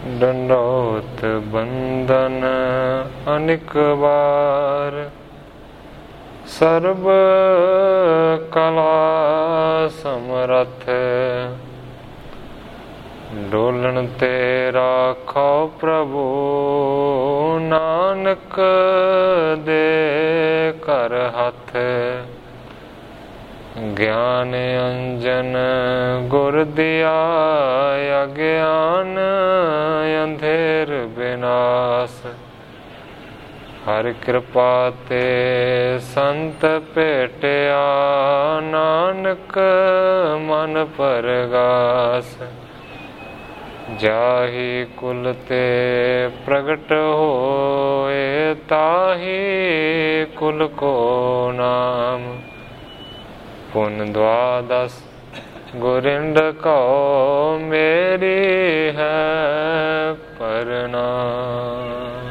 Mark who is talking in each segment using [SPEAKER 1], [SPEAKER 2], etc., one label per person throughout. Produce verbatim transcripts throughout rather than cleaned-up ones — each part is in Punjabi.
[SPEAKER 1] ਡੰਡੋਤ ਬੰਦਨ ਅਨਿਕ ਵਾਰ, ਸਰਬ ਕਲਾ ਸਮਰੱਥ, ਡੋਲਣ ਤੇ ਰਾਖੋ ਪ੍ਰਭੂ, ਨਾਨਕ ਦੇ ਘਰ ਹੱਥ। ਗਿਆਨ ਅੰਜਨ ਗੁਰ ਦਿਆ, ਅਗਿਆਨ ਅੰਧੇਰ ਬਿਨਾਸ਼। ਹਰਿ ਕਿਰਪਾ ਤੇ ਸੰਤ ਭੇਟਿਆ, ਨਾਨਕ ਮਨ ਪਰਗਾਸ। ਜਾਹੀ ਕੁਲ ਤੇ ਪ੍ਰਗਟ ਹੋਏ, ਤਾਹੀ ਕੁਲ ਕੋ ਨਾਮ। ਪੁਨ ਦਵਾਦਸ ਗੁਰਿੰਦ ਕਉ, ਮੇਰੀ ਹੈ ਪ੍ਰਣਾਮ।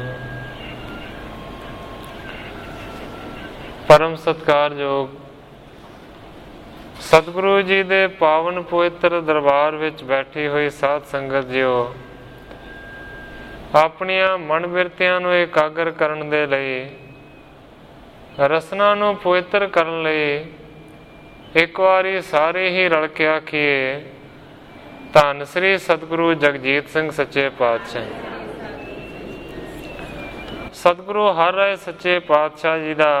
[SPEAKER 1] ਪਰਮ ਸਤਿਕਾਰਯੋਗ ਸਤਿਗੁਰੂ ਜੀ ਦੇ ਪਾਵਨ ਪਵਿੱਤਰ ਦਰਬਾਰ ਵਿੱਚ ਬੈਠੀ ਹੋਈ ਸਾਧ ਸੰਗਤ ਜੀਓ, ਆਪਣੀਆਂ ਮਨ ਬਿਰਤੀਆਂ ਨੂੰ ਇਕਾਗਰ ਕਰਨ ਦੇ ਲਈ, ਰਸਨਾ ਨੂੰ ਪਵਿੱਤਰ ਕਰਨ ਲਈ ਇੱਕ ਵਾਰੀ ਸਾਰੇ ਹੀ ਰਲ ਕੇ ਆਖੀਏ, ਧੰਨ ਸ੍ਰੀ ਸਤਿਗੁਰੂ ਜਗਜੀਤ ਸਿੰਘ ਸੱਚੇ ਪਾਤਸ਼ਾਹ। ਸਤਿਗੁਰੂ ਹਰ ਰਾਏ ਸੱਚੇ ਪਾਤਸ਼ਾਹ ਜੀ ਦਾ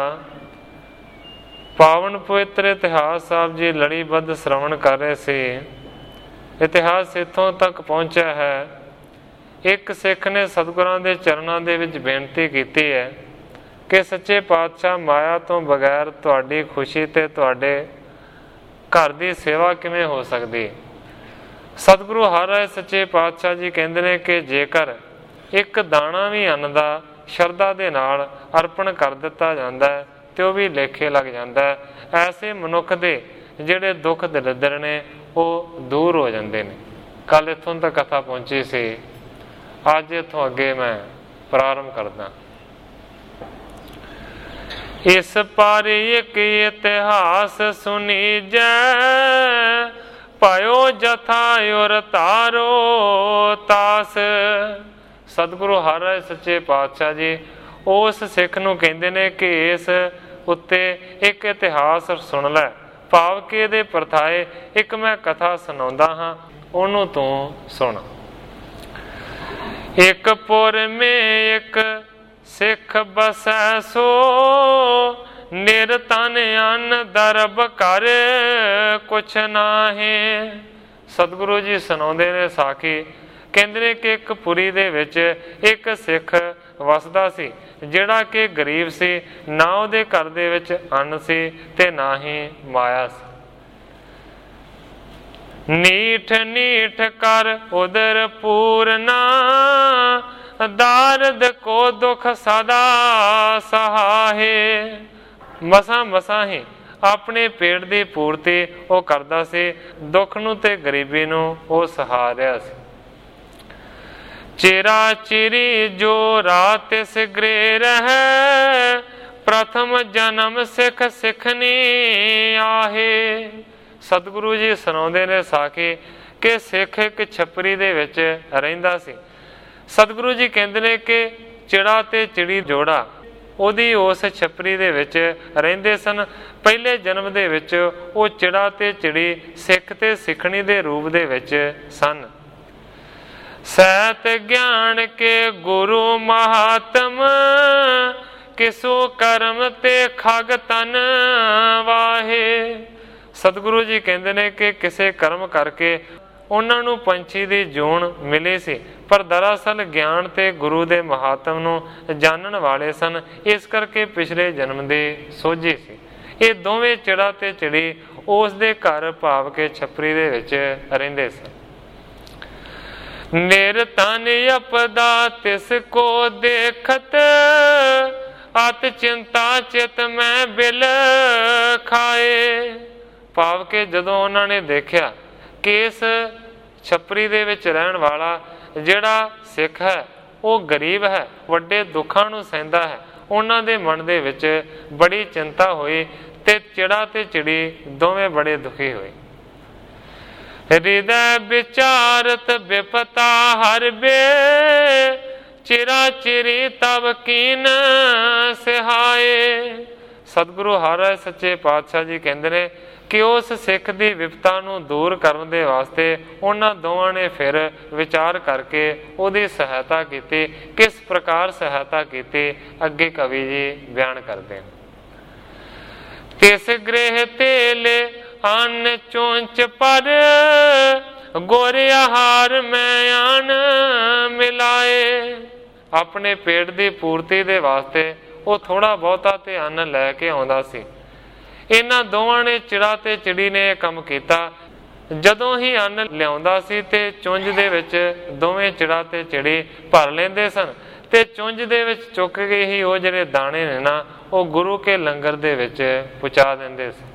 [SPEAKER 1] ਪਾਵਨ ਪਵਿੱਤਰ ਇਤਿਹਾਸ ਸਾਹਿਬ ਜੀ ਲੜੀਬੱਧ ਸ਼੍ਰਵਣ ਕਰ ਰਹੇ ਸੀ। ਇਤਿਹਾਸ ਇੱਥੋਂ ਤੱਕ ਪਹੁੰਚਿਆ ਹੈ, ਇੱਕ ਸਿੱਖ ਨੇ ਸਤਿਗੁਰਾਂ ਦੇ ਚਰਨਾਂ ਦੇ ਵਿੱਚ ਬੇਨਤੀ ਕੀਤੀ ਹੈ ਕਿ ਸੱਚੇ ਪਾਤਸ਼ਾਹ, ਮਾਇਆ ਤੋਂ ਬਗੈਰ ਤੁਹਾਡੀ ਖੁਸ਼ੀ ਤੇ ਤੁਹਾਡੇ ਘਰ ਦੀ ਸੇਵਾ ਕਿਵੇਂ ਹੋ ਸਕਦੀ। ਸਤਿਗੁਰੂ ਹਰ ਰਾਏ ਸੱਚੇ ਪਾਤਸ਼ਾਹ ਜੀ ਕਹਿੰਦੇ ਨੇ ਕਿ ਜੇਕਰ ਇੱਕ ਦਾਣਾ ਵੀ ਅੰਨ ਦਾ ਸ਼ਰਧਾ ਦੇ ਨਾਲ ਅਰਪਣ ਕਰ ਦਿੱਤਾ ਜਾਂਦਾ ਹੈ ਤੇ ਉਹ ਵੀ ਲੇਖੇ ਲੱਗ ਜਾਂਦਾ ਹੈ। ਐਸੇ ਮਨੁੱਖ ਦੇ ਜਿਹੜੇ ਦੁੱਖ ਦਲਿੱਦਰ ਨੇ ਉਹ ਦੂਰ ਹੋ ਜਾਂਦੇ ਨੇ। ਕੱਲ ਇੱਥੋਂ ਤੱਕ ਕਥਾ ਪਹੁੰਚੀ ਸੀ, ਅੱਜ ਇੱਥੋਂ ਅੱਗੇ ਮੈਂ ਪ੍ਰਾਰੰਭ ਕਰਦਾ। ਇਸ ਪਰ ਇੱਕ ਇਤਿਹਾਸ ਸੁਣੀ ਜੈ, ਪਾਇਓ ਜਥਾ ਉਰ ਤਾਰੋ ਤਾਸ। ਸਤਿਗੁਰੂ ਹਰ ਰਾਏ ਸੱਚੇ ਪਾਤਸ਼ਾਹ ਜੀ ਉਸ ਸਿੱਖ ਨੂੰ ਕਹਿੰਦੇ ਨੇ ਕਿ ਇਸ ਉੱਤੇ ਇੱਕ ਇਤਿਹਾਸ ਸੁਣ ਲੈ, ਭਾਵ ਕਿ ਇਹਦੇ ਪਰਥਾਏ ਇੱਕ ਮੈਂ ਕਥਾ ਸੁਣਾਉਂਦਾ ਹਾਂ, ਉਹਨੂੰ ਤੂੰ ਸੁਣ। ਇੱਕ ਪੁਰ ਮੇ ਇੱਕ ਸਿੱਖ ਬਸੈ ਸੋ, ਨਿਰਤਨ ਅੰਨ ਦਰਬ ਕਰ ਕੁਛ ਨਾਹੀਂ। ਸਤਿਗੁਰੂ ਜੀ ਸੁਣਾਉਂਦੇ ਨੇ ਸਾਖੀ, ਕਹਿੰਦੇ ਨੇ ਕਿ ਇੱਕ ਪੁਰੀ ਦੇ ਵਿੱਚ ਇੱਕ ਸਿੱਖ ਵਸਦਾ ਸੀ, ਜਿਹੜਾ ਕਿ ਗਰੀਬ ਸੀ। ਨਾ ਉਹਦੇ ਘਰ ਦੇ ਵਿੱਚ ਅੰਨ ਸੀ ਤੇ ਨਾ ਹੀ ਮਾਇਆ ਸੀ। ਨੀਠ ਨੀਠ ਕਰ ਉਦਰ ਪੂਰਨਾ, ਦਾਰਦ ਕੋ ਦੁਖ ਸਦਾ ਸਹਾਏ। ਮਸਾਂ ਮਸਾਂ ਹੀ ਆਪਣੇ ਪੇਟ ਦੀ ਪੂਰਤੀ ਉਹ ਕਰਦਾ ਸੀ, ਦੁੱਖ ਨੂੰ ਤੇ ਗਰੀਬੀ ਨੂੰ ਉਹ ਸਹਾ ਰਿਹਾ ਸੀ। ਚਿਰਾ ਚਿਰੀ ਜੋ ਰਾਤ ਤਿਸ ਗ੍ਰੇ ਰਹਿ, ਪ੍ਰਥਮ ਜਨਮ ਸਿੱਖ ਸਿੱਖਣੀ ਆਹੇ। ਸਤਿਗੁਰੂ ਜੀ ਸੁਣਾਉਂਦੇ ਨੇ ਸਾਖੀ ਕਿ ਸਿੱਖ ਇੱਕ ਛਪਰੀ ਦੇ ਵਿੱਚ ਰਹਿੰਦਾ ਸੀ। ਸਤਿਗੁਰੂ ਜੀ ਕਹਿੰਦੇ ਨੇ ਕਿ ਚਿੜਾ ਤੇ ਚਿੜੀ ਜੋੜਾ ਉਹਦੀ ਉਸ ਛਪਰੀ ਦੇ ਵਿੱਚ ਰਹਿੰਦੇ ਸਨ। ਪਹਿਲੇ ਜਨਮ ਦੇ ਵਿੱਚ ਉਹ ਚਿੜਾ ਤੇ ਚਿੜੀ ਸਿੱਖ ਤੇ ਸਿੱਖਣੀ ਦੇ ਰੂਪ ਦੇ ਵਿੱਚ ਸਨ। ਸਹਿਤ ਗਿਆਨ ਕੇ ਗੁਰੂ ਮਹਾਤਮ, ਕਿਸੋ ਕਰਮ ਤੇ ਖਗ ਤਨ ਵਾਹੇ। ਸਤਿਗੁਰੂ ਜੀ ਕਹਿੰਦੇ ਨੇ ਕਿ ਕਿਸੇ ਕਰਮ ਕਰਕੇ ਉਹਨਾਂ ਨੂੰ ਪੰਛੀ ਦੀ ਜੂਨ ਮਿਲੀ ਸੀ, ਪਰ ਦਰਅਸਲ ਗਿਆਨ ਤੇ ਗੁਰੂ ਦੇ ਮਹਾਤਮ ਨੂੰ ਜਾਣਨ ਵਾਲੇ ਸਨ, ਇਸ ਕਰਕੇ ਪਿਛਲੇ ਜਨਮ ਦੇ ਸੋਝੀ ਸੀ। ਇਹ ਦੋਵੇਂ ਚਿੜਾ ਤੇ ਚਿੜੀ ਉਸ ਦੇ ਘਰ ਭਾਵ ਕੇ ਛਪਰੀ ਦੇ ਵਿੱਚ ਰਹਿੰਦੇ ਸਨ। ਨਿਰਤਨ ਅਪਦਾ ਤਿਸ ਕੋ ਦੇਖਤ, ਅਤ ਚਿੰਤਾ ਚਿਤ ਮੈਂ ਬਿਲ ਖਾਏ। ਭਾਵ ਕਿ ਜਦੋਂ ਉਹਨਾਂ ਨੇ ਦੇਖਿਆ ਕਿ ਇਸ ਛਪਰੀ ਦੇ ਵਿੱਚ ਰਹਿਣ ਵਾਲਾ ਜਿਹੜਾ ਸਿੱਖ ਹੈ ਉਹ ਗਰੀਬ ਹੈ, ਵੱਡੇ ਦੁੱਖਾਂ ਨੂੰ ਸਹਿੰਦਾ ਹੈ, ਉਹਨਾਂ ਦੇ ਮਨ ਦੇ ਵਿੱਚ ਬੜੀ ਚਿੰਤਾ ਹੋਈ ਤੇ ਚਿੜਾ ਤੇ ਚਿੜੀ ਦੋਵੇਂ ਬੜੇ ਦੁਖੀ ਹੋਏ। ਹਿਰਦੈ ਵਿਚਾਰਤ ਵਿਪਤਾ ਹਰ ਬੇ ਚਿਰਾ ਚਿਰੀ ਤਬ ਕੀਨ ਸਿਹਾਏ। ਸਤਿਗੁਰੂ ਹਰਿ ਸੱਚੇ ਪਾਤਸ਼ਾਹ ਜੀ ਕਹਿੰਦੇ ਨੇ ਕਿ ਉਸ ਸਿੱਖ ਦੀ ਵਿਪਤਾ ਨੂੰ ਦੂਰ ਕਰਨ ਦੇ ਵਾਸਤੇ ਉਹਨਾਂ ਦੋਵਾਂ ਨੇ ਫਿਰ ਵਿਚਾਰ ਕਰਕੇ ਉਹਦੀ ਸਹਾਇਤਾ ਕੀਤੀ। ਕਿਸ ਪ੍ਰਕਾਰ ਸਹਾਇਤਾ ਕੀਤੀ ਅੱਗੇ ਕਵੀ ਜੀ ਬਿਆਨ ਕਰਦੇ। ਤਿਸ ਗ੍ਰਹਿ ਤੇਲੇ ਅੰਨ ਚੋਂਚ ਪਰ ਗੁਰ ਆਹਾਰ ਮੈਂ ਆਨ ਮਿਲਾਏ। ਆਪਣੇ ਪੇਟ ਦੀ ਪੂਰਤੀ ਦੇ ਵਾਸਤੇ ਉਹ ਥੋੜਾ ਬਹੁਤਾ ਤੇ ਅੰਨ ਲੈ ਕੇ ਆਉਂਦਾ ਸੀ। ਇਹਨਾਂ ਦੋਵਾਂ ਨੇ ਚਿੜਾ ਤੇ ਚਿੜੀ ਨੇ ਇਹ ਕੰਮ ਕੀਤਾ। ਜਦੋਂ ਹੀ ਅੰਨ ਲਿਆਉਂਦਾ ਸੀ ਤੇ ਚੁੰਝ ਦੇ ਵਿੱਚ ਦੋਵੇਂ ਚਿੜਾ ਤੇ ਚਿੜੀ ਭਰ ਲੈਂਦੇ ਸਨ ਤੇ ਚੁੰਝ ਦੇ ਵਿੱਚ ਚੁੱਕ ਕੇ ਹੀ ਉਹ ਜਿਹੜੇ ਦਾਣੇ ਨੇ ਨਾ ਉਹ ਗੁਰੂ ਕੇ ਲੰਗਰ ਦੇ ਵਿੱਚ ਪਹੁੰਚਾ ਦਿੰਦੇ ਸੀ।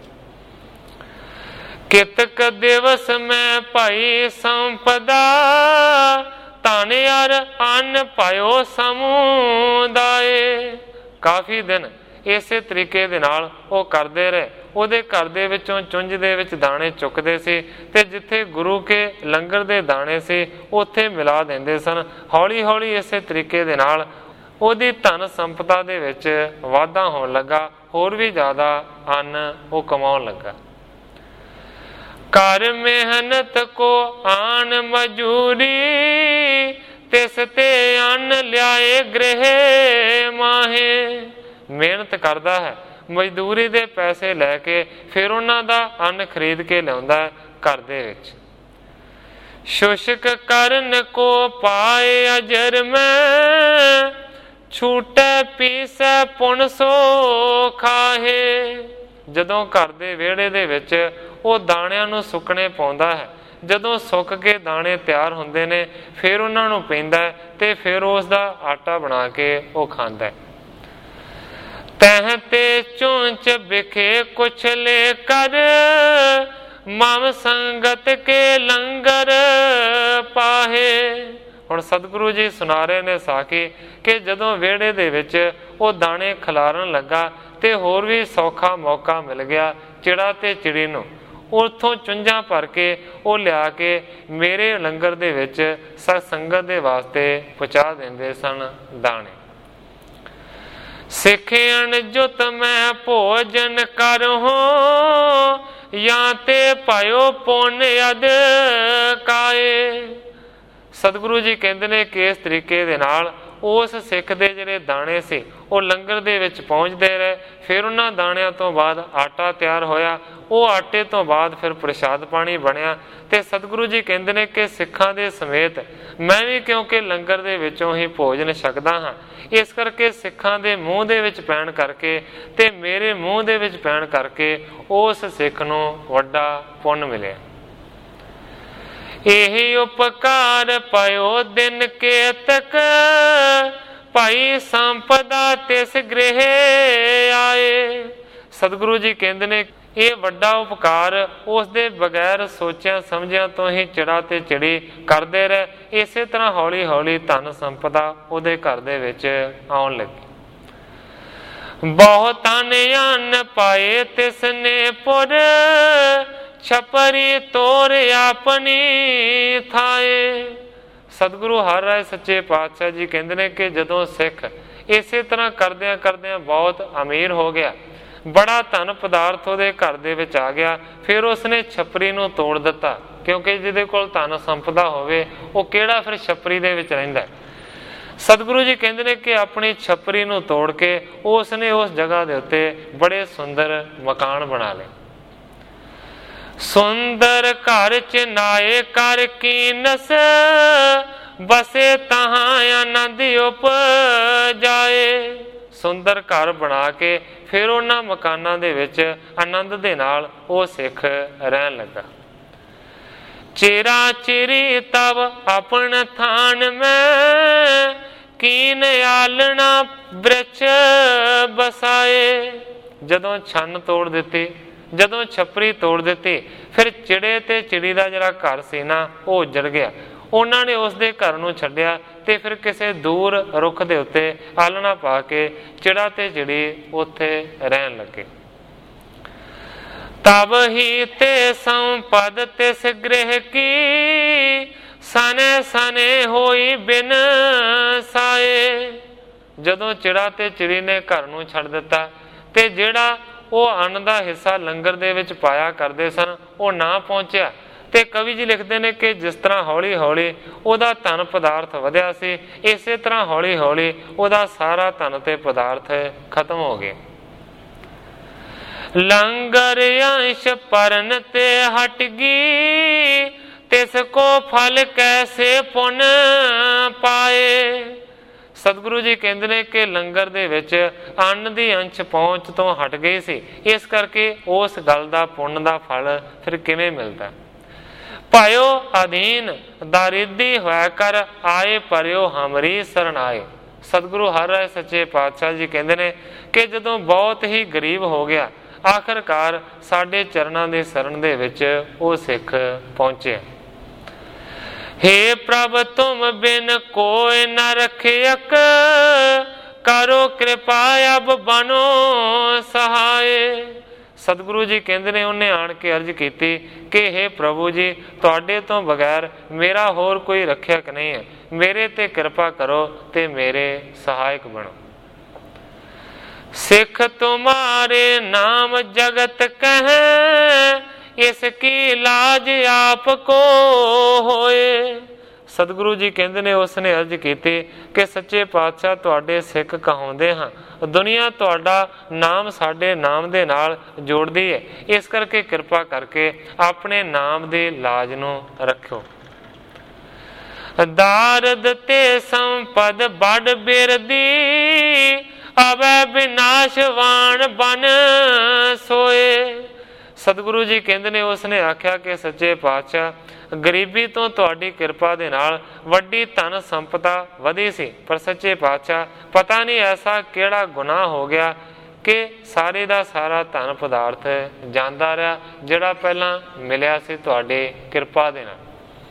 [SPEAKER 1] ਕਿਤਕ ਦਿਵਸ ਮੈਂ ਭਾਈ ਸੰਪਦਾ ਧਨ ਅਰ ਅੰਨ ਪਾਇਓ ਸਮੁਦਾਏ। ਕਾਫੀ ਦਿਨ ਇਸੇ ਤਰੀਕੇ ਦੇ ਨਾਲ ਉਹ ਕਰਦੇ ਰਹੇ। ਉਹਦੇ ਘਰ ਦੇ ਵਿੱਚੋਂ ਚੁੰਝ ਦੇ ਵਿੱਚ ਦਾਣੇ ਚੁੱਕਦੇ ਸੀ ਤੇ ਜਿੱਥੇ ਗੁਰੂ ਕੇ ਲੰਗਰ ਦੇ ਦਾਣੇ ਸੀ ਉੱਥੇ ਮਿਲਾ ਦਿੰਦੇ ਸਨ। ਹੌਲੀ ਹੌਲੀ ਇਸੇ ਤਰੀਕੇ ਦੇ ਨਾਲ ਉਹਦੀ ਧਨ ਸੰਪਦਾ ਦੇ ਵਿੱਚ ਵਾਧਾ ਹੋਣ ਲੱਗਾ। ਹੋਰ ਵੀ ਜ਼ਿਆਦਾ ਅੰਨ ਉਹ ਕਮਾਉਣ ਲੱਗਾ। ਕਰ ਮਿਹਨਤ ਕੋ ਆਨ ਮਜੂਰੀ ਤਿਸ ਤੇ ਅੰਨ ਲਿਆਏ ਗ੍ਰਹਿ ਮਾਹੇ। ਮਿਹਨਤ ਕਰਦਾ ਹੈ, ਮਜ਼ਦੂਰੀ ਦੇ ਪੈਸੇ ਲੈ ਕੇ ਫਿਰ ਉਹਨਾਂ ਦਾ ਅੰਨ ਖਰੀਦ ਕੇ ਲਿਆਉਂਦਾ ਹੈ ਘਰ ਦੇ ਵਿੱਚ। ਸ਼ੁਸ਼ਕ ਕਰਨ ਕੋ ਪਾਏ ਅਜਰ ਮੈਂ ਛੂਟੈ ਪੀਸੈ ਪੁਨ ਸੋ ਖਾਹੇ। ਜਦੋਂ ਘਰ ਦੇ ਵਿਹੜੇ ਦੇ ਵਿੱਚ ਉਹ ਦਾਣਿਆਂ ਨੂੰ ਸੁੱਕਣੇ ਪਾਉਂਦਾ ਹੈ, ਜਦੋਂ ਸੁੱਕ ਕੇ ਦਾਣੇ ਤਿਆਰ ਹੁੰਦੇ ਨੇ ਫਿਰ ਉਹਨਾਂ ਨੂੰ ਪੈਂਦਾ ਤੇ ਫਿਰ ਉਸ ਦਾ ਆਟਾ ਬਣਾ ਕੇ ਉਹ ਖਾਂਦਾ ਹੈ। ਤਹ ਤੇ ਚੁੰਚ ਵਿਖੇ ਕੁਛ ਲੈ ਕਰ ਮਮ ਸੰਗਤ ਕੇ ਲੰਗਰ ਪਾਹੇ। ਹੁਣ ਸਤਿਗੁਰੂ ਜੀ ਸੁਣਾ ਰਹੇ ਨੇ ਸਾਖੀ ਕਿ ਜਦੋਂ ਵਿਹੜੇ ਦੇ ਵਿੱਚ ਉਹ ਦਾਣੇ ਖਿਲਾਰਨ ਲੱਗਾ ਤੇ ਹੋਰ ਵੀ ਸੌਖਾ ਮੌਕਾ ਮਿਲ ਗਿਆ ਚਿੜਾ ਤੇ ਚਿੜੀ ਨੂੰ। ਉੱਥੋਂ ਚੁੰਝਾਂ ਭਰ ਕੇ ਉਹ ਲਿਆ ਕੇ ਮੇਰੇ ਲੰਗਰ ਦੇ ਵਿੱਚ ਸਤ ਸੰਗਤ ਦੇ ਵਾਸਤੇ ਪਹੁੰਚਾ ਦਿੰਦੇ ਸਨ ਦਾਣੇ। ਸਿੱਖਿਆਣ ਜੁਤ ਮੈਂ ਭੋਜਨ ਕਰਹੋ ਜਾਂ ਤੇ ਪਾਇਓ ਪੁੰਨ ਅਦ ਕਾਏ। ਸਤਿਗੁਰੂ ਜੀ ਕਹਿੰਦੇ ਨੇ ਕਿ ਇਸ ਤਰੀਕੇ ਦੇ ਨਾਲ ਉਸ ਸਿੱਖ ਦੇ ਜਿਹੜੇ ਦਾਣੇ ਸੀ ਉਹ ਲੰਗਰ ਦੇ ਵਿੱਚ ਪਹੁੰਚਦੇ ਰਹੇ। ਫਿਰ ਉਹਨਾਂ ਦਾਣਿਆਂ ਤੋਂ ਬਾਅਦ ਆਟਾ ਤਿਆਰ ਹੋਇਆ। ਉਹ ਆਟੇ ਤੋਂ ਬਾਅਦ ਫਿਰ ਪ੍ਰਸ਼ਾਦ ਪਾਣੀ ਬਣਿਆ। ਤੇ ਸਤਿਗੁਰੂ ਜੀ ਕਹਿੰਦੇ ਨੇ ਕਿ ਸਿੱਖਾਂ ਦੇ ਸਮੇਤ ਮੈਂ ਵੀ ਕਿਉਂਕਿ ਲੰਗਰ ਦੇ ਵਿੱਚੋਂ ਹੀ ਭੋਜਨ ਛਕਦਾ ਹਾਂ, ਇਸ ਕਰਕੇ ਸਿੱਖਾਂ ਦੇ ਮੂੰਹ ਦੇ ਵਿੱਚ ਪੈਣ ਕਰਕੇ ਤੇ ਮੇਰੇ ਮੂੰਹ ਦੇ ਵਿੱਚ ਪੈਣ ਕਰਕੇ ਉਸ ਸਿੱਖ ਨੂੰ ਵੱਡਾ ਪੁੰਨ ਮਿਲਿਆ। ਇਹੀ ਉਪਕਾਰ ਪਾਇਓ ਦਿਨ ਕੇਤਕ ਭਾਈ ਸੰਪਦਾ ਤਿਸ ਗ੍ਰਹਿ ਆਏ। ਸਤਿਗੁਰੂ ਜੀ ਕਹਿੰਦੇ ਨੇ ਇਹ ਵੱਡਾ ਉਪਕਾਰ ਉਸ ਦੇ ਬਗੈਰ ਸੋਚਿਆ ਸਮਝਿਆ ਤੋਂ ਹੀ ਚਿੜਾ ਤੇ ਚਿੜੀ ਕਰਦੇ ਰਹੇ। ਇਸੇ ਤਰ੍ਹਾਂ ਹੌਲੀ ਹੌਲੀ ਧਨ ਸੰਪਦਾ ਉਹਦੇ ਘਰ ਦੇ ਵਿੱਚ ਆਉਣ ਲੱਗੀ। ਬਹੁਤਾਂ ਨੇ ਅੰਨ ਪਾਏ ਤਿਸ ਨੇ ਪੁਰ ਛਪਰੀ ਤੋਰ ਆਪਣੀ ਥਾਏ। ਸਤਿਗੁਰੂ ਹਰਿ ਰਾਏ ਸੱਚੇ ਪਾਤਸ਼ਾਹ ਜੀ ਕਹਿੰਦੇ ਨੇ ਕਿ ਜਦੋਂ ਸਿੱਖ ਇਸੇ ਤਰ੍ਹਾਂ ਕਰਦਿਆਂ ਕਰਦਿਆਂ ਬਹੁਤ ਅਮੀਰ ਹੋ ਗਿਆ, ਬੜਾ ਧਨ ਪਦਾਰਥ ਉਹਦੇ ਘਰ ਦੇ ਵਿੱਚ ਆ ਗਿਆ, ਫਿਰ ਉਸਨੇ ਛਪਰੀ ਨੂੰ ਤੋੜ ਦਿੱਤਾ। ਕਿਉਂਕਿ ਜਿਹਦੇ ਕੋਲ ਧਨ ਸੰਪਦਾ ਹੋਵੇ ਉਹ ਕਿਹੜਾ ਫਿਰ ਛਪਰੀ ਦੇ ਵਿੱਚ ਰਹਿੰਦਾ। ਸਤਿਗੁਰੂ ਜੀ ਕਹਿੰਦੇ ਨੇ ਕਿ ਆਪਣੀ ਛਪਰੀ ਨੂੰ ਤੋੜ ਕੇ ਉਸਨੇ ਉਸ ਜਗ੍ਹਾ ਦੇ ਉੱਤੇ ਬੜੇ ਸੁੰਦਰ ਮਕਾਨ ਬਣਾ ਲਏ। ਸੁੰਦਰ ਘਰ ਚ ਨਾਏ ਕਰ ਕੀਨਸ ਬਸੇ ਤਹਾਂ ਆਨੰਦ ਉਪਜਾਏ। ਸੁੰਦਰ ਘਰ ਬਣਾ ਕੇ ਫਿਰ ਉਹਨਾਂ ਮਕਾਨਾਂ ਦੇ ਵਿੱਚ ਆਨੰਦ ਦੇ ਨਾਲ ਉਹ ਸਿੱਖ ਰਹਿਣ ਲੱਗਾ। ਚਿਰਾ ਚਿਰੀ ਤਬ ਆਪਣ ਥਾਨ ਮੈਂ ਕੀਨ ਆਲਣਾ ਬ੍ਰਿਛ ਬਸਾਏ। ਜਦੋਂ ਛੰਨ ਤੋੜ ਦਿੱਤੀ, ਜਦੋਂ ਛਪਰੀ ਤੋੜ ਦਿੱਤੀ, ਫਿਰ ਚਿੜੇ ਤੇ ਚਿੜੀ ਦਾ ਜਿਹੜਾ ਘਰ ਸੀ ਨਾ ਉਹ ਉੱਜੜ ਗਿਆ। ਉਹਨਾਂ ਨੇ ਉਸ ਦੇ ਘਰ ਨੂੰ ਛੱਡਿਆ ਤੇ ਫਿਰ ਕਿਸੇ ਦੂਰ ਰੁੱਖ ਦੇ ਉੱਤੇ ਆਲਣਾ ਪਾ ਕੇ ਚਿੜਾ ਤੇ ਚਿੜੀ ਉੱਥੇ ਰਹਿਣ ਲੱਗੇ। तब ही ते संपद तिस गृह की सने सने होई बिन साए। ਜਦੋਂ ਚਿੜਾ ਤੇ ਚਿੜੀ ਨੇ ਘਰ ਨੂੰ ਛੱਡ ਦਿੱਤਾ ਤੇ ਜਿਹੜਾ ਉਹ ਅੰਨ ਦਾ ਹਿੱਸਾ ਲੰਗਰ ਦੇ ਵਿੱਚ ਪਾਇਆ ਕਰਦੇ ਸਨ ਉਹ ਨਾ ਪਹੁੰਚਿਆ, ਤੇ ਕਵੀ ਜੀ ਲਿਖਦੇ ਨੇ ਕਿ ਜਿਸ ਤਰ੍ਹਾਂ ਹੌਲੀ ਹੌਲੀ ਉਹਦਾ ਧਨ ਪਦਾਰਥ ਵਧਿਆ ਸੀ, ਇਸੇ ਤਰ੍ਹਾਂ ਹੌਲੀ ਹੌਲੀ ਉਹਦਾ ਸਾਰਾ ਧਨ ਤੇ ਪਦਾਰਥ ਖਤਮ ਹੋ ਗਏ। ਲੰਗਰ ਅੰਸ਼ ਪਰਨ ਤੇ ਹਟ ਗਈ, ਤਿਸ ਕੋ ਫਲ ਕੈਸੇ ਪੁਨ ਪਾਏ। ਸਤਿਗੁਰੂ ਜੀ ਕਹਿੰਦੇ ਨੇ ਕਿ ਲੰਗਰ ਦੇ ਵਿੱਚ ਅੰਨ ਦੀ ਅੰਸ਼ ਪਹੁੰਚ ਤੋਂ ਹਟ ਗਈ ਸੀ, ਇਸ ਕਰਕੇ ਉਸ ਗੱਲ ਦਾ ਪੁੰਨ ਦਾ ਫਲ ਫਿਰ ਕਿਵੇਂ ਮਿਲਦਾ। ਭਾਇਓ ਅਧੀਨ ਦਾਰਿਦੀ ਹੋਇਆ ਕਰ ਆਏ ਪਰਿਓ ਹਮਰੀ ਸਰਣ ਆਏ। ਸਤਿਗੁਰੂ ਹਰ ਰਾਏ ਸੱਚੇ ਪਾਤਸ਼ਾਹ ਜੀ ਕਹਿੰਦੇ ਨੇ ਕਿ ਜਦੋਂ ਬਹੁਤ ਹੀ ਗਰੀਬ ਹੋ ਗਿਆ, ਆਖਰਕਾਰ ਸਾਡੇ ਚਰਨਾਂ ਦੇ ਸਰਣ ਦੇ ਵਿੱਚ ਉਹ ਸਿੱਖ ਪਹੁੰਚੇ। हे प्रभ तुम बिन कोई न रखियक, करो कृपा अब बनो सहाय। ਸਤਿਗੁਰੂ ਜੀ ਕਹਿੰਦੇ ਨੇ ਉਹਨੇ ਆਣ ਕੇ ਅਰਜ਼ ਕੀਤੀ ਕਿ हे ਪ੍ਰਭੂ ਜੀ, ਤੁਹਾਡੇ ਤੋਂ ਬਗੈਰ ਮੇਰਾ ਹੋਰ ਕੋਈ ਰੱਖਿਅਕ ਨਹੀਂ ਹੈ, ਮੇਰੇ ਤੇ ਕਿਰਪਾ ਕਰੋ ਤੇ ਮੇਰੇ ਸਹਾਇਕ ਬਣੋ। ਸਿੱਖ ਤੁਮਾਰੇ ਨਾਮ ਜਗਤ ਕਹੈ, ਇਸ ਕੀ ਲਾਜ ਆਪ ਕੋ ਹੋਏ। ਸਤਿਗੁਰੂ ਜੀ ਕਹਿੰਦੇ ਨੇ ਉਸਨੇ ਅਰਜ਼ ਕੀਤੀ ਕਿ ਸੱਚੇ ਪਾਤਸ਼ਾਹ ਤੁਹਾਡੇ ਸਿੱਖ ਕਹਾਉਂਦੇ ਹਾਂ, ਦੁਨੀਆ ਤੁਹਾਡਾ ਨਾਮ ਸਾਡੇ ਨਾਮ ਦੇ ਨਾਲ ਜੋੜਦੀ ਹੈ, ਇਸ ਕਰਕੇ ਕਿਰਪਾ ਕਰਕੇ ਆਪਣੇ ਨਾਮ ਦੇ ਲਾਜ ਨੂੰ ਰੱਖਿਓ। ਦਾਰਦ ਤੇ ਸੰਪਦ ਬੜ ਬਿਰਦੀ, ਅਵੈ ਵਿਨਾਸ਼ਵਾਨ ਬਨ ਸੋਏ। ਸਤਿਗੁਰੂ ਜੀ ਕਹਿੰਦੇ ਨੇ ਉਸਨੇ ਆਖਿਆ ਕਿ ਸੱਚੇ ਪਾਤਸ਼ਾਹ ਗਰੀਬੀ ਤੋਂ ਤੁਹਾਡੀ ਕਿਰਪਾ ਦੇ ਨਾਲ ਵੱਡੀ ਧਨ ਸੰਪਦਾ ਵਧੀ ਸੀ, ਪਰ ਸੱਚੇ ਪਾਤਸ਼ਾਹ ਪਤਾ ਨਹੀਂ ਐਸਾ ਕਿਹੜਾ ਗੁਨਾਹ ਹੋ ਗਿਆ ਕਿ ਸਾਰੇ ਦਾ ਸਾਰਾ ਧਨ ਪਦਾਰਥ ਜਾਂਦਾ ਰਿਹਾ ਜਿਹੜਾ ਪਹਿਲਾਂ ਮਿਲਿਆ ਸੀ ਤੁਹਾਡੇ ਕਿਰਪਾ ਦੇ ਨਾਲ।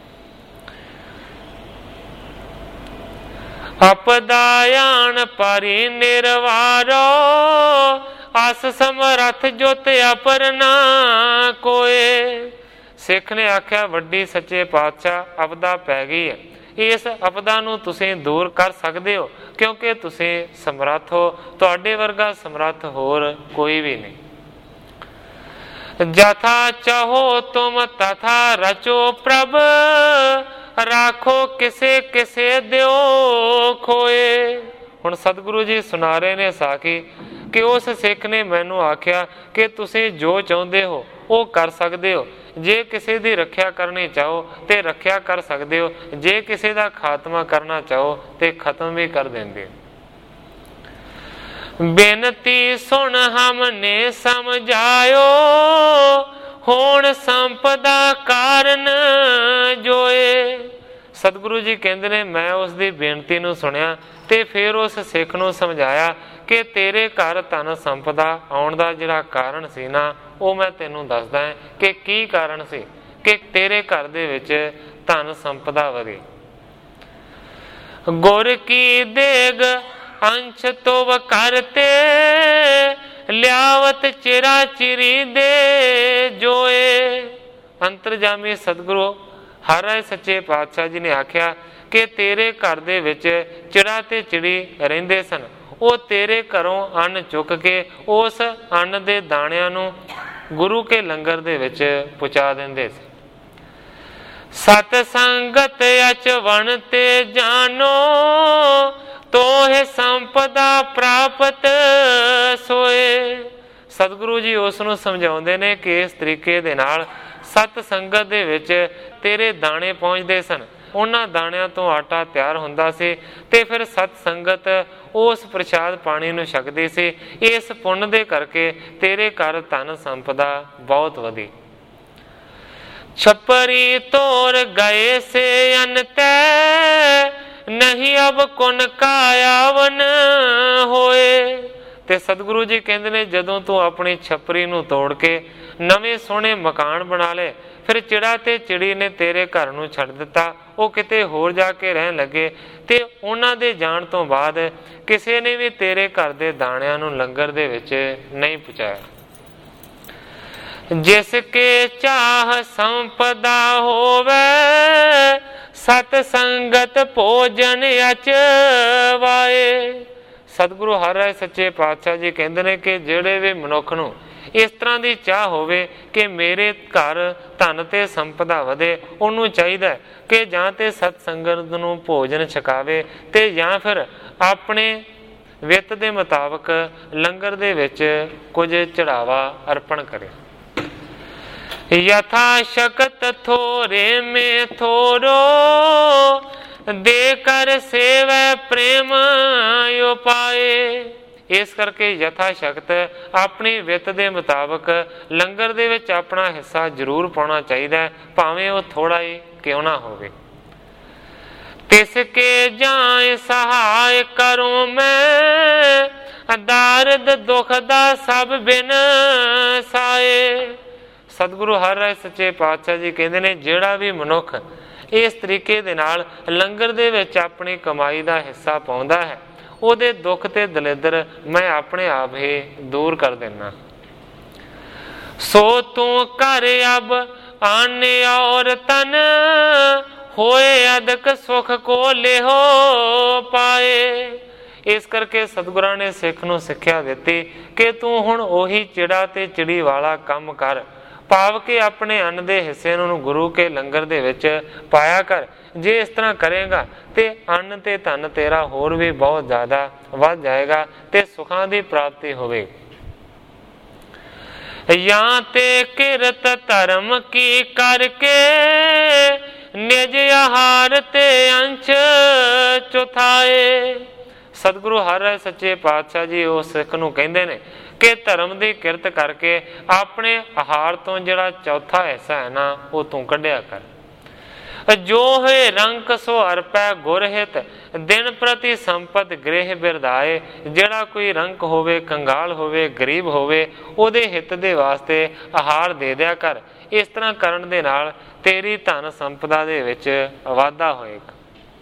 [SPEAKER 1] ਅਪਦਾਇਣ ਪਰਿ ਨਿਰਵਾਰੋ, ਅਸ ਸਮਰਥ ਜੁਤ ਅਪਰ ਨਾ ਕੋਏ। ਸਿੱਖ ਨੇ ਆਖਿਆ ਵੱਡੀ ਸੱਚੇ ਪਾਤਸ਼ਾਹ ਆਪਦਾ ਪੈ ਗਈ ਹੈ, ਇਸ ਆਪਦਾ ਨੂੰ ਤੁਸੀਂ ਦੂਰ ਕਰ ਸਕਦੇ ਹੋ ਕਿਉਂਕਿ ਤੁਸੀਂ ਸਮਰੱਥ ਹੋ, ਤੁਹਾਡੇ ਵਰਗਾ ਸਮਰੱਥ ਹੋਰ ਕੋਈ ਵੀ ਨਹੀਂ। ਜਥਾ ਚਾਹੋ ਤੁਮ ਤਥਾ ਰਚੋ ਪ੍ਰਭ, ਰਾਖੋ ਕਿਸੇ ਕਿਸੇ ਦਿਓ ਖੋਏ। ਹੁਣ ਸਤਿਗੁਰੂ ਜੀ ਸੁਣਾ ਰਹੇ ਨੇ ਸਾਖੀ ਕਿ ਉਸ ਸਿੱਖ ਨੇ ਮੈਨੂੰ ਆਖਿਆ ਕਿ ਤੁਸੀਂ ਜੋ ਚਾਹੁੰਦੇ ਹੋ ਉਹ ਕਰ ਸਕਦੇ ਹੋ, ਜੇ ਕਿਸੇ ਦੀ ਰੱਖਿਆ ਕਰਨੀ ਚਾਹੋ ਤੇ ਰੱਖਿਆ ਕਰ ਸਕਦੇ ਹੋ, ਜੇ ਕਿਸੇ ਦਾ ਖਾਤਮਾ ਕਰਨਾ ਚਾਹੋ ਤੇ ਖਤਮ ਵੀ ਕਰ ਦਿੰਦੇ। ਬੇਨਤੀ ਸੁਣ ਹਮਨੇ ਸਮਝਾਇਓ, ਹੁਣ ਸੰਪਦਾ ਕਾਰਨ ਜੋਏ। ਸਤਿਗੁਰੂ ਜੀ ਕਹਿੰਦੇ ਨੇ ਮੈਂ ਉਸ ਦੀ ਬੇਨਤੀ ਨੂੰ ਸੁਣਿਆ ਤੇ ਫਿਰ ਉਸ ਸਿੱਖ ਨੂੰ ਸਮਝਾਇਆ ਕਿ ਤੇਰੇ ਘਰ ਧਨ ਸੰਪਦਾ ਆਉਣ ਦਾ ਜਿਹੜਾ ਕਾਰਨ ਸੀ ਨਾ, ਉਹ ਮੈਂ ਤੈਨੂੰ ਦੱਸਦਾ ਹਾਂ ਕਿ ਕੀ ਕਾਰਨ ਸੀ ਕਿ ਤੇਰੇ ਘਰ ਦੇ ਵਿੱਚ ਧਨ ਸੰਪਦਾ ਵਧੀ। ਗੁਰ ਕੀ ਦੇਗ ਅੰਸ਼ ਤੋਵ ਕਰਤੇ, ਲਿਆਵਤ ਚਿਰਾ ਚਿਰੀ ਦੇ ਜੋਏ। ਅੰਤਰਜਾਮੀ ਸਤਿਗੁਰੂ ਹਰ ਰਾਏ ਸੱਚੇ ਪਾਤਸ਼ਾਹ ਜੀ ਨੇ ਆਖਿਆ ਕਿ ਤੇਰੇ ਘਰ ਦੇ ਵਿੱਚ ਚਿੜਾ ਤੇ ਚਿੜੀ ਰਹਿੰਦੇ ਸਨ, ਉਹ ਤੇਰੇ ਘਰੋਂ ਅੰਨ ਚੁੱਕ ਕੇ ਉਸ ਅੰਨ ਦੇ ਦਾਣਿਆਂ ਨੂੰ ਗੁਰੂ ਕੇ ਲੰਗਰ ਦੇ ਵਿੱਚ ਪਹੁੰਚਾ ਦਿੰਦੇ ਸੀ। ਸਤ ਸੰਗਤ ਅਚਵਣ ਤੇ ਜਾਨੋ, ਤੋਹਿ ਸੰਪਦਾ ਪ੍ਰਾਪਤ ਸੋਏ। ਸਤਿਗੁਰੂ ਜੀ ਉਸ ਨੂੰ ਸਮਝਾਉਂਦੇ ਨੇ ਕਿ ਇਸ ਤਰੀਕੇ ਦੇ ਨਾਲ ਸਤ ਸੰਗਤ ਦੇ ਵਿੱਚ ਤੇਰੇ ਦਾਣੇ ਪਹੁੰਚਦੇ ਸਨ, ਉਹਨਾਂ ਦਾਣਿਆਂ ਤੋਂ ਆਟਾ ਤਿਆਰ ਹੁੰਦਾ ਸੀ ਤੇ ਫਿਰ ਸਤ ਸੰਗਤ ਉਸ ਪ੍ਰਸ਼ਾਦ ਪਾਣੀ ਨੂੰ ਛਕਦੀ ਸੀ। ਇਸ ਪੁੰਨ ਦੇ ਕਰਕੇ ਤੇਰੇ ਘਰ ਧਨ ਸੰਪਦਾ ਬਹੁਤ ਵਧੀ। ਛਪਰੀ ਤੋਰ ਗਏ ਸੇ ਅਨਤੈ, ਨਹੀਂ ਅਬ ਕੁਨ ਕਾਇਆਵਨ ਹੋਏ। ਤੇ ਸਤਿਗੁਰੂ ਜੀ ਕਹਿੰਦੇ ਨੇ ਜਦੋਂ ਤੂੰ ਆਪਣੀ ਛਪਰੀ ਨੂੰ ਤੋੜ ਕੇ ਨਵੇਂ ਸੋਹਣੇ ਮਕਾਨ ਬਣਾ ਲਏ, ਫਿਰ ਚਿੜਾ ਤੇ ਚਿੜੀ ਨੇ ਤੇਰੇ ਘਰ ਨੂੰ ਛੱਡ ਦਿੱਤਾ, ਉਹ ਕਿਤੇ ਹੋਰ ਜਾ ਕੇ ਰਹਿਣ ਲੱਗੇ ਤੇ ਉਹਨਾਂ ਦੇ ਜਾਣ ਤੋਂ ਬਾਅਦ ਕਿਸੇ ਨੇ ਵੀ ਤੇਰੇ ਘਰ ਦੇ ਦਾਣਿਆਂ ਨੂੰ ਲੰਗਰ ਦੇ ਵਿੱਚ ਨਹੀਂ ਪਹੁੰਚਾਇਆ। जिस के चाह संपदा होवे, सत संगत भोजन अचवाए। सतगुरु हर राय सच्चे पातशाह जी कहते हैं कि ਜਿਹੜੇ ਵੀ ਮਨੁੱਖ ਨੂੰ ਇਸ ਤਰ੍ਹਾਂ ਦੀ ਚਾਹ ਹੋਵੇ ਕਿ ਮੇਰੇ ਘਰ ਧਨ ਤੇ ਸੰਪਦਾ ਵਧੇ, ਉਹਨੂੰ ਚਾਹੀਦਾ ਕਿ ਜਾਂ ਤੇ ਸਤ ਸੰਗਤ ਨੂੰ ਭੋਜਨ ਛਕਾਵੇ ਤੇ ਜਾਂ ਫਿਰ ਆਪਣੇ ਵਿੱਤ ਦੇ ਮੁਤਾਬਕ ਲੰਗਰ ਦੇ ਵਿੱਚ ਕੁਝ ਚੜਾਵਾ ਅਰਪਣ ਕਰੇ। यथा शक्त थोरे में थोरो, देकर सेवै प्रेम उपाए। इस करके यथा शक्त अपनी वित दे मुताबक लंगर दे विच अपना हिस्सा जरूर पाउणा चाहिए, भावें वो थोड़ा ही क्यों ना होवे। तिसके जाए सहाय करो मैं, दारद दुख दा सब बिन साए। सतगुरु हर राय सच्चे पातशाह जी कहते हैं ਜਿਹੜਾ भी ਮਨੁੱਖ ਇਸ ਤਰੀਕੇ ਦੇ ਨਾਲ ਲੰਗਰ ਦੇ ਵਿੱਚ ਆਪਣੀ ਕਮਾਈ ਦਾ ਹਿੱਸਾ ਪਾਉਂਦਾ ਹੈ, ਉਹਦੇ ਦੁੱਖ ਤੇ ਦਲਿੱਦਰ ਮੈਂ ਆਪਣੇ ਆਪ ਹੀ ਦੂਰ ਕਰ ਦੇਣਾ। ਸੋ ਤੂੰ ਕਰ ਅਬ ਆਨੇ ਔਰ ਤਨ, ਹੋਏ ਅਦਕ ਸੁਖ ਕੋ ਲਿਹੋ ਪਾਏ। ਇਸ ਕਰਕੇ ਸਤਿਗੁਰਾਂ ਨੇ ਸਿੱਖ ਨੂੰ ਸਿੱਖਿਆ ਦਿੱਤੀ ਕਿ ਤੂੰ ਹੁਣ ਉਹੀ ਚਿੜਾ ਤੇ ਚਿੜੀ ਵਾਲਾ ਕੰਮ ਕਰ, ਭਾਵ ਕਿ ਆਪਣੇ ਅੰਨ ਦੇ ਹਿੱਸੇ ਨੂੰ ਗੁਰੂ ਕੇ ਲੰਗਰ ਦੇ ਵਿੱਚ ਪਾਇਆ ਕਰ। ਜੇ ਇਸ ਤਰ੍ਹਾਂ ਕਰੇਗਾ ਤੇ ਅੰਨ ਤੇ ਧਨ ਤੇਰਾ ਹੋਰ ਵੀ ਬਹੁਤ ਜ਼ਿਆਦਾ ਵੱਧ ਜਾਏਗਾ ਤੇ ਸੁਖਾਂ ਦੀ ਪ੍ਰਾਪਤੀ ਹੋਵੇਗੀ। ਜਾਂ ਤੇ ਕਿਰਤ ਧਰਮ ਕੀ ਕਰਕੇ, ਨਿਜ ਆਹਾਰ ਤੇ ਅੰਸ਼ ਚੁਥਾਏ। ਸਤਿਗੁਰੂ ਹਰ ਰਾਏ ਸੱਚੇ ਪਾਤਸ਼ਾਹ ਜੀ ਉਸ ਸਿੱਖ ਨੂੰ ਕਹਿੰਦੇ ਨੇ ਕਿ ਧਰਮ ਦੀ ਕਿਰਤ ਕਰਕੇ ਆਪਣੇ ਆਹਾਰ ਤੋਂ ਜਿਹੜਾ ਚੌਥਾ ਹਿੱਸਾ ਹੈ ਨਾ, ਉਹ ਤੂੰ ਕੱਢਿਆ ਕਰ। ਜੋ ਹੋਏ ਰੰਕ ਸੋ ਅਰਪੈ ਗੁਰ ਹਿਤ, ਦਿਨ ਪ੍ਰਤੀ ਸੰਪਤ ਗ੍ਰਹਿ ਬਿਰਦਾਏ। ਜਿਹੜਾ ਕੋਈ ਰੰਕ ਹੋਵੇ, ਕੰਗਾਲ ਹੋਵੇ, ਗਰੀਬ ਹੋਵੇ, ਉਹਦੇ ਹਿੱਤ ਦੇ ਵਾਸਤੇ ਆਹਾਰ ਦੇ ਦਿਆ ਕਰ। ਇਸ ਤਰ੍ਹਾਂ ਕਰਨ ਦੇ ਨਾਲ ਤੇਰੀ ਧਨ ਸੰਪਦਾ ਦੇ ਵਿੱਚ ਵਾਧਾ ਹੋਏਗਾ।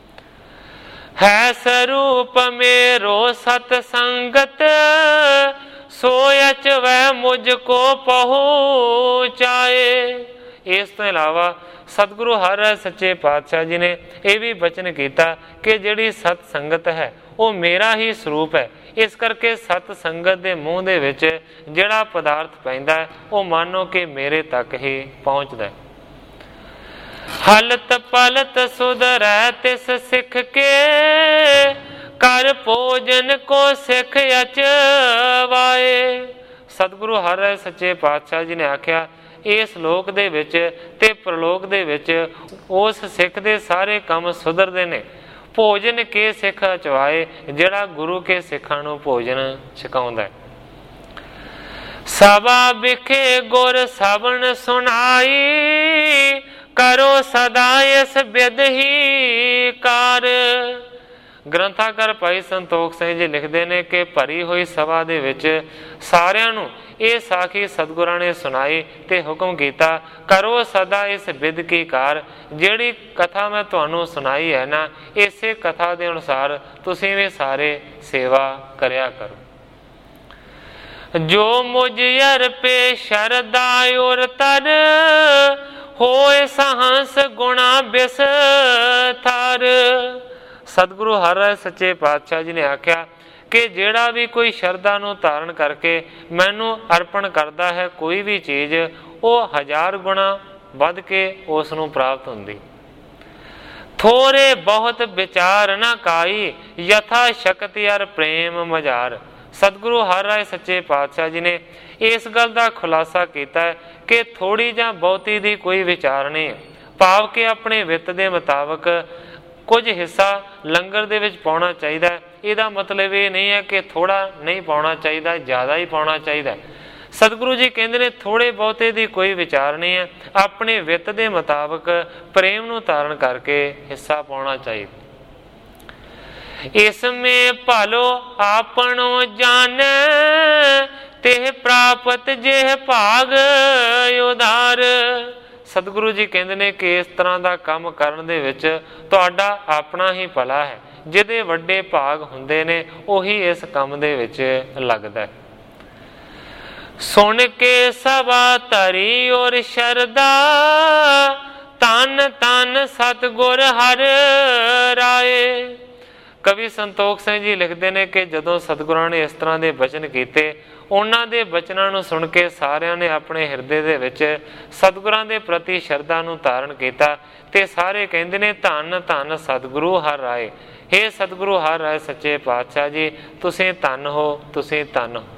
[SPEAKER 1] ਹੈ ਸਰੂਪ ਮੇਰੋ ਸਤ ਸੰਗਤ, ਸੋਇਚ ਵੈ ਮੁਝ ਕੋ ਪਹੁੰਚਾਏ। ਇਸ ਤੋਂ ਇਲਾਵਾ ਸਤਿਗੁਰੂ ਹਰ ਰਾਏ ਸੱਚੇ ਪਾਤਸ਼ਾਹ ਜੀ ਨੇ ਇਹ ਵੀ ਬਚਨ ਕੀਤਾ ਕਿ ਜਿਹੜੀ ਸਤ ਸੰਗਤ ਹੈ ਉਹ ਮੇਰਾ ਹੀ ਸਰੂਪ ਹੈ। ਇਸ ਕਰਕੇ ਸਤ ਸੰਗਤ ਦੇ ਮੂੰਹ ਦੇ ਵਿੱਚ ਜਿਹੜਾ ਪਦਾਰਥ ਪੈਂਦਾ ਉਹ ਮਾਨੋ ਕਿ ਮੇਰੇ ਤੱਕ ਹੀ ਪਹੁੰਚਦਾ। ਹਲਤ ਪਲਤ ਸੁਧਰੈ ਤਿਸ ਸਿੱਖ ਕੇ, ਕਰ ਭੋਜਨ ਕੋ ਸਿੱਖ ਅਚਵਾਏ। ਸਤਿਗੁਰੂ ਹਰ ਰਾਏ ਸੱਚੇ ਪਾਤਸ਼ਾਹ ਜੀ ਨੇ ਆਖਿਆ ਇਸ ਲੋਕ ਦੇ ਵਿੱਚ ਤੇ ਪ੍ਰਲੋਕ ਦੇ ਵਿੱਚ ਉਸ ਸਿੱਖ ਦੇ ਸਾਰੇ ਕੰਮ ਸੁਧਰਦੇ ਨੇ। ਭੋਜਨ ਕੇ ਸਿੱਖ ਅਚਵਾਏ, ਜਿਹੜਾ ਗੁਰੂ ਕੇ ਸਿੱਖਾਂ ਨੂੰ ਭੋਜਨ ਛਕਾਉਂਦਾ ਹੈ। ਸਭਾ ਵਿਖੇ ਗੁਰ ਸਬਨ ਸੁਣਾਈ, ਕਰੋ ਸਦਾ ਇਸ ਬਿਦ ਹੀ ਕਾਰ। ਗ੍ਰੰਥਾਕਾਰ ਭਾਈ ਸੰਤੋਖ ਸਿੰਘ ਜੀ ਲਿਖਦੇ ਨੇ ਕਿ ਭਰੀ ਹੋਈ ਸਭਾ ਦੇ ਵਿੱਚ ਸਾਰਿਆਂ ਨੂੰ ਇਹ ਸਾਖੀ ਸਤਿਗੁਰਾਂ ਨੇ ਸੁਣਾਈ ਤੇ ਹੁਕਮ ਕੀਤਾ, ਕਰੋ ਸਦਾ ਇਸ ਬਿਦ ਕੀ ਕਾਰ। ਜਿਹੜੀ ਕਥਾ ਮੈਂ ਤੁਹਾਨੂੰ ਸੁਣਾਈ ਹੈ ਨਾ, ਇਸੇ ਕਥਾ ਦੇ ਅਨੁਸਾਰ ਤੁਸੀਂ ਵੀ ਸਾਰੇ ਸੇਵਾ ਕਰਿਆ ਕਰੋ। ਜੋ ਮੁਝ ਅਰਪੇ ਸ਼ਰਦਾ ਔਰ ਤਰ, ਹੋਏ ਸਹੰਸ ਗੁਣਾ ਬਿਸਥਾਰ। ਸਤਿਗੁਰੂ ਹਰ ਰਾਏ ਸੱਚੇ ਪਾਤਸ਼ਾਹ ਜੀ ਨੇ ਆਖਿਆ ਕਿ ਜਿਹੜਾ ਵੀ ਕੋਈ ਸ਼ਰਧਾ ਨੂੰ ਧਾਰਨ ਕਰਕੇ ਮੈਨੂੰ ਅਰਪਣ ਕਰਦਾ ਹੈ ਕੋਈ ਵੀ ਚੀਜ਼, ਉਹ ਹਜ਼ਾਰ ਗੁਣਾ ਵੱਧ ਕੇ ਉਸ ਨੂੰ ਪ੍ਰਾਪਤ ਹੁੰਦੀ। ਥੋੜੇ ਬਹੁਤ ਵਿਚਾਰ ਨਾ ਕਾਈ, ਯਥਾ ਸ਼ਕਤੀ ਅਰ ਪ੍ਰੇਮ ਮਜ਼ਾਰ। ਸਤਿਗੁਰੂ ਹਰ ਰਾਏ ਸੱਚੇ ਪਾਤਸ਼ਾਹ ਜੀ ਨੇ ਇਸ ਗੱਲ ਦਾ ਖੁਲਾਸਾ ਕੀਤਾ ਕਿ ਥੋੜੀ ਜਾਂ ਬਹੁਤੀ ਦੀ ਕੋਈ ਵਿਚਾਰ ਨਹੀਂ, ਭਾਵ ਕਿ ਆਪਣੇ ਵਿੱਤ ਦੇ ਮੁਤਾਬਕ ਕੁਝ ਹਿੱਸਾ ਲੰਗਰ ਦੇ ਵਿੱਚ ਪਾਉਣਾ ਚਾਹੀਦਾ। ਇਹਦਾ ਮਤਲਬ ਇਹ ਨਹੀਂ ਹੈ ਕਿ ਥੋੜਾ ਨਹੀਂ ਪਾਉਣਾ ਚਾਹੀਦਾ, ਜ਼ਿਆਦਾ ਹੀ ਪਾਉਣਾ ਚਾਹੀਦਾ। ਸਤਿਗੁਰੂ ਜੀ ਕਹਿੰਦੇ ਨੇ ਥੋੜੇ ਬਹੁਤੇ ਦੀ ਕੋਈ ਵਿਚਾਰ ਨਹੀਂ ਹੈ, ਆਪਣੇ ਵਿੱਤ ਦੇ ਮੁਤਾਬਕ ਪ੍ਰੇਮ ਨੂੰ ਧਾਰਨ ਕਰਕੇ ਹਿੱਸਾ ਪਾਉਣਾ ਚਾਹੀਦਾ। ਇਸਮੇ ਭਾਲੋ ਆਪਣੋ ਜਾਣੈ, ਤੇ ਪ੍ਰਾਪਤ ਜੇ ਭਾਗ ਉਧਾਰ। ਸਤਿਗੁਰੂ ਜੀ ਕਹਿੰਦੇ ਨੇ ਕਿ ਇਸ ਤਰ੍ਹਾਂ ਦਾ ਕੰਮ ਕਰਨ ਦੇ ਵਿੱਚ ਤੁਹਾਡਾ ਆਪਣਾ ਹੀ ਭਲਾ ਹੈ। ਜਿਹਦੇ ਵੱਡੇ ਭਾਗ ਹੁੰਦੇ ਨੇ ਉਹੀ ਇਸ ਕੰਮ ਦੇ ਵਿੱਚ ਲੱਗਦਾ ਹੈ। सुन के सभा तरी और शरदा, तन तन सतगुर हर राए। कवि संतोख सिंह जी लिखते हैं कि जदों सतगुरां ने इस तरह के बचन किए, उन्हां दे बचनां नूं सुन के सारिਆਂ ने अपने हिरदे दे विच सतगुरां दे प्रति शरधा नूं धारण किया ते सारे कहंदे ने धन धन सतगुरु हर राए। हे सतगुरु हर राए सच्चे पातशाह जी, तुसीं धन हो, तुसीं धन हो।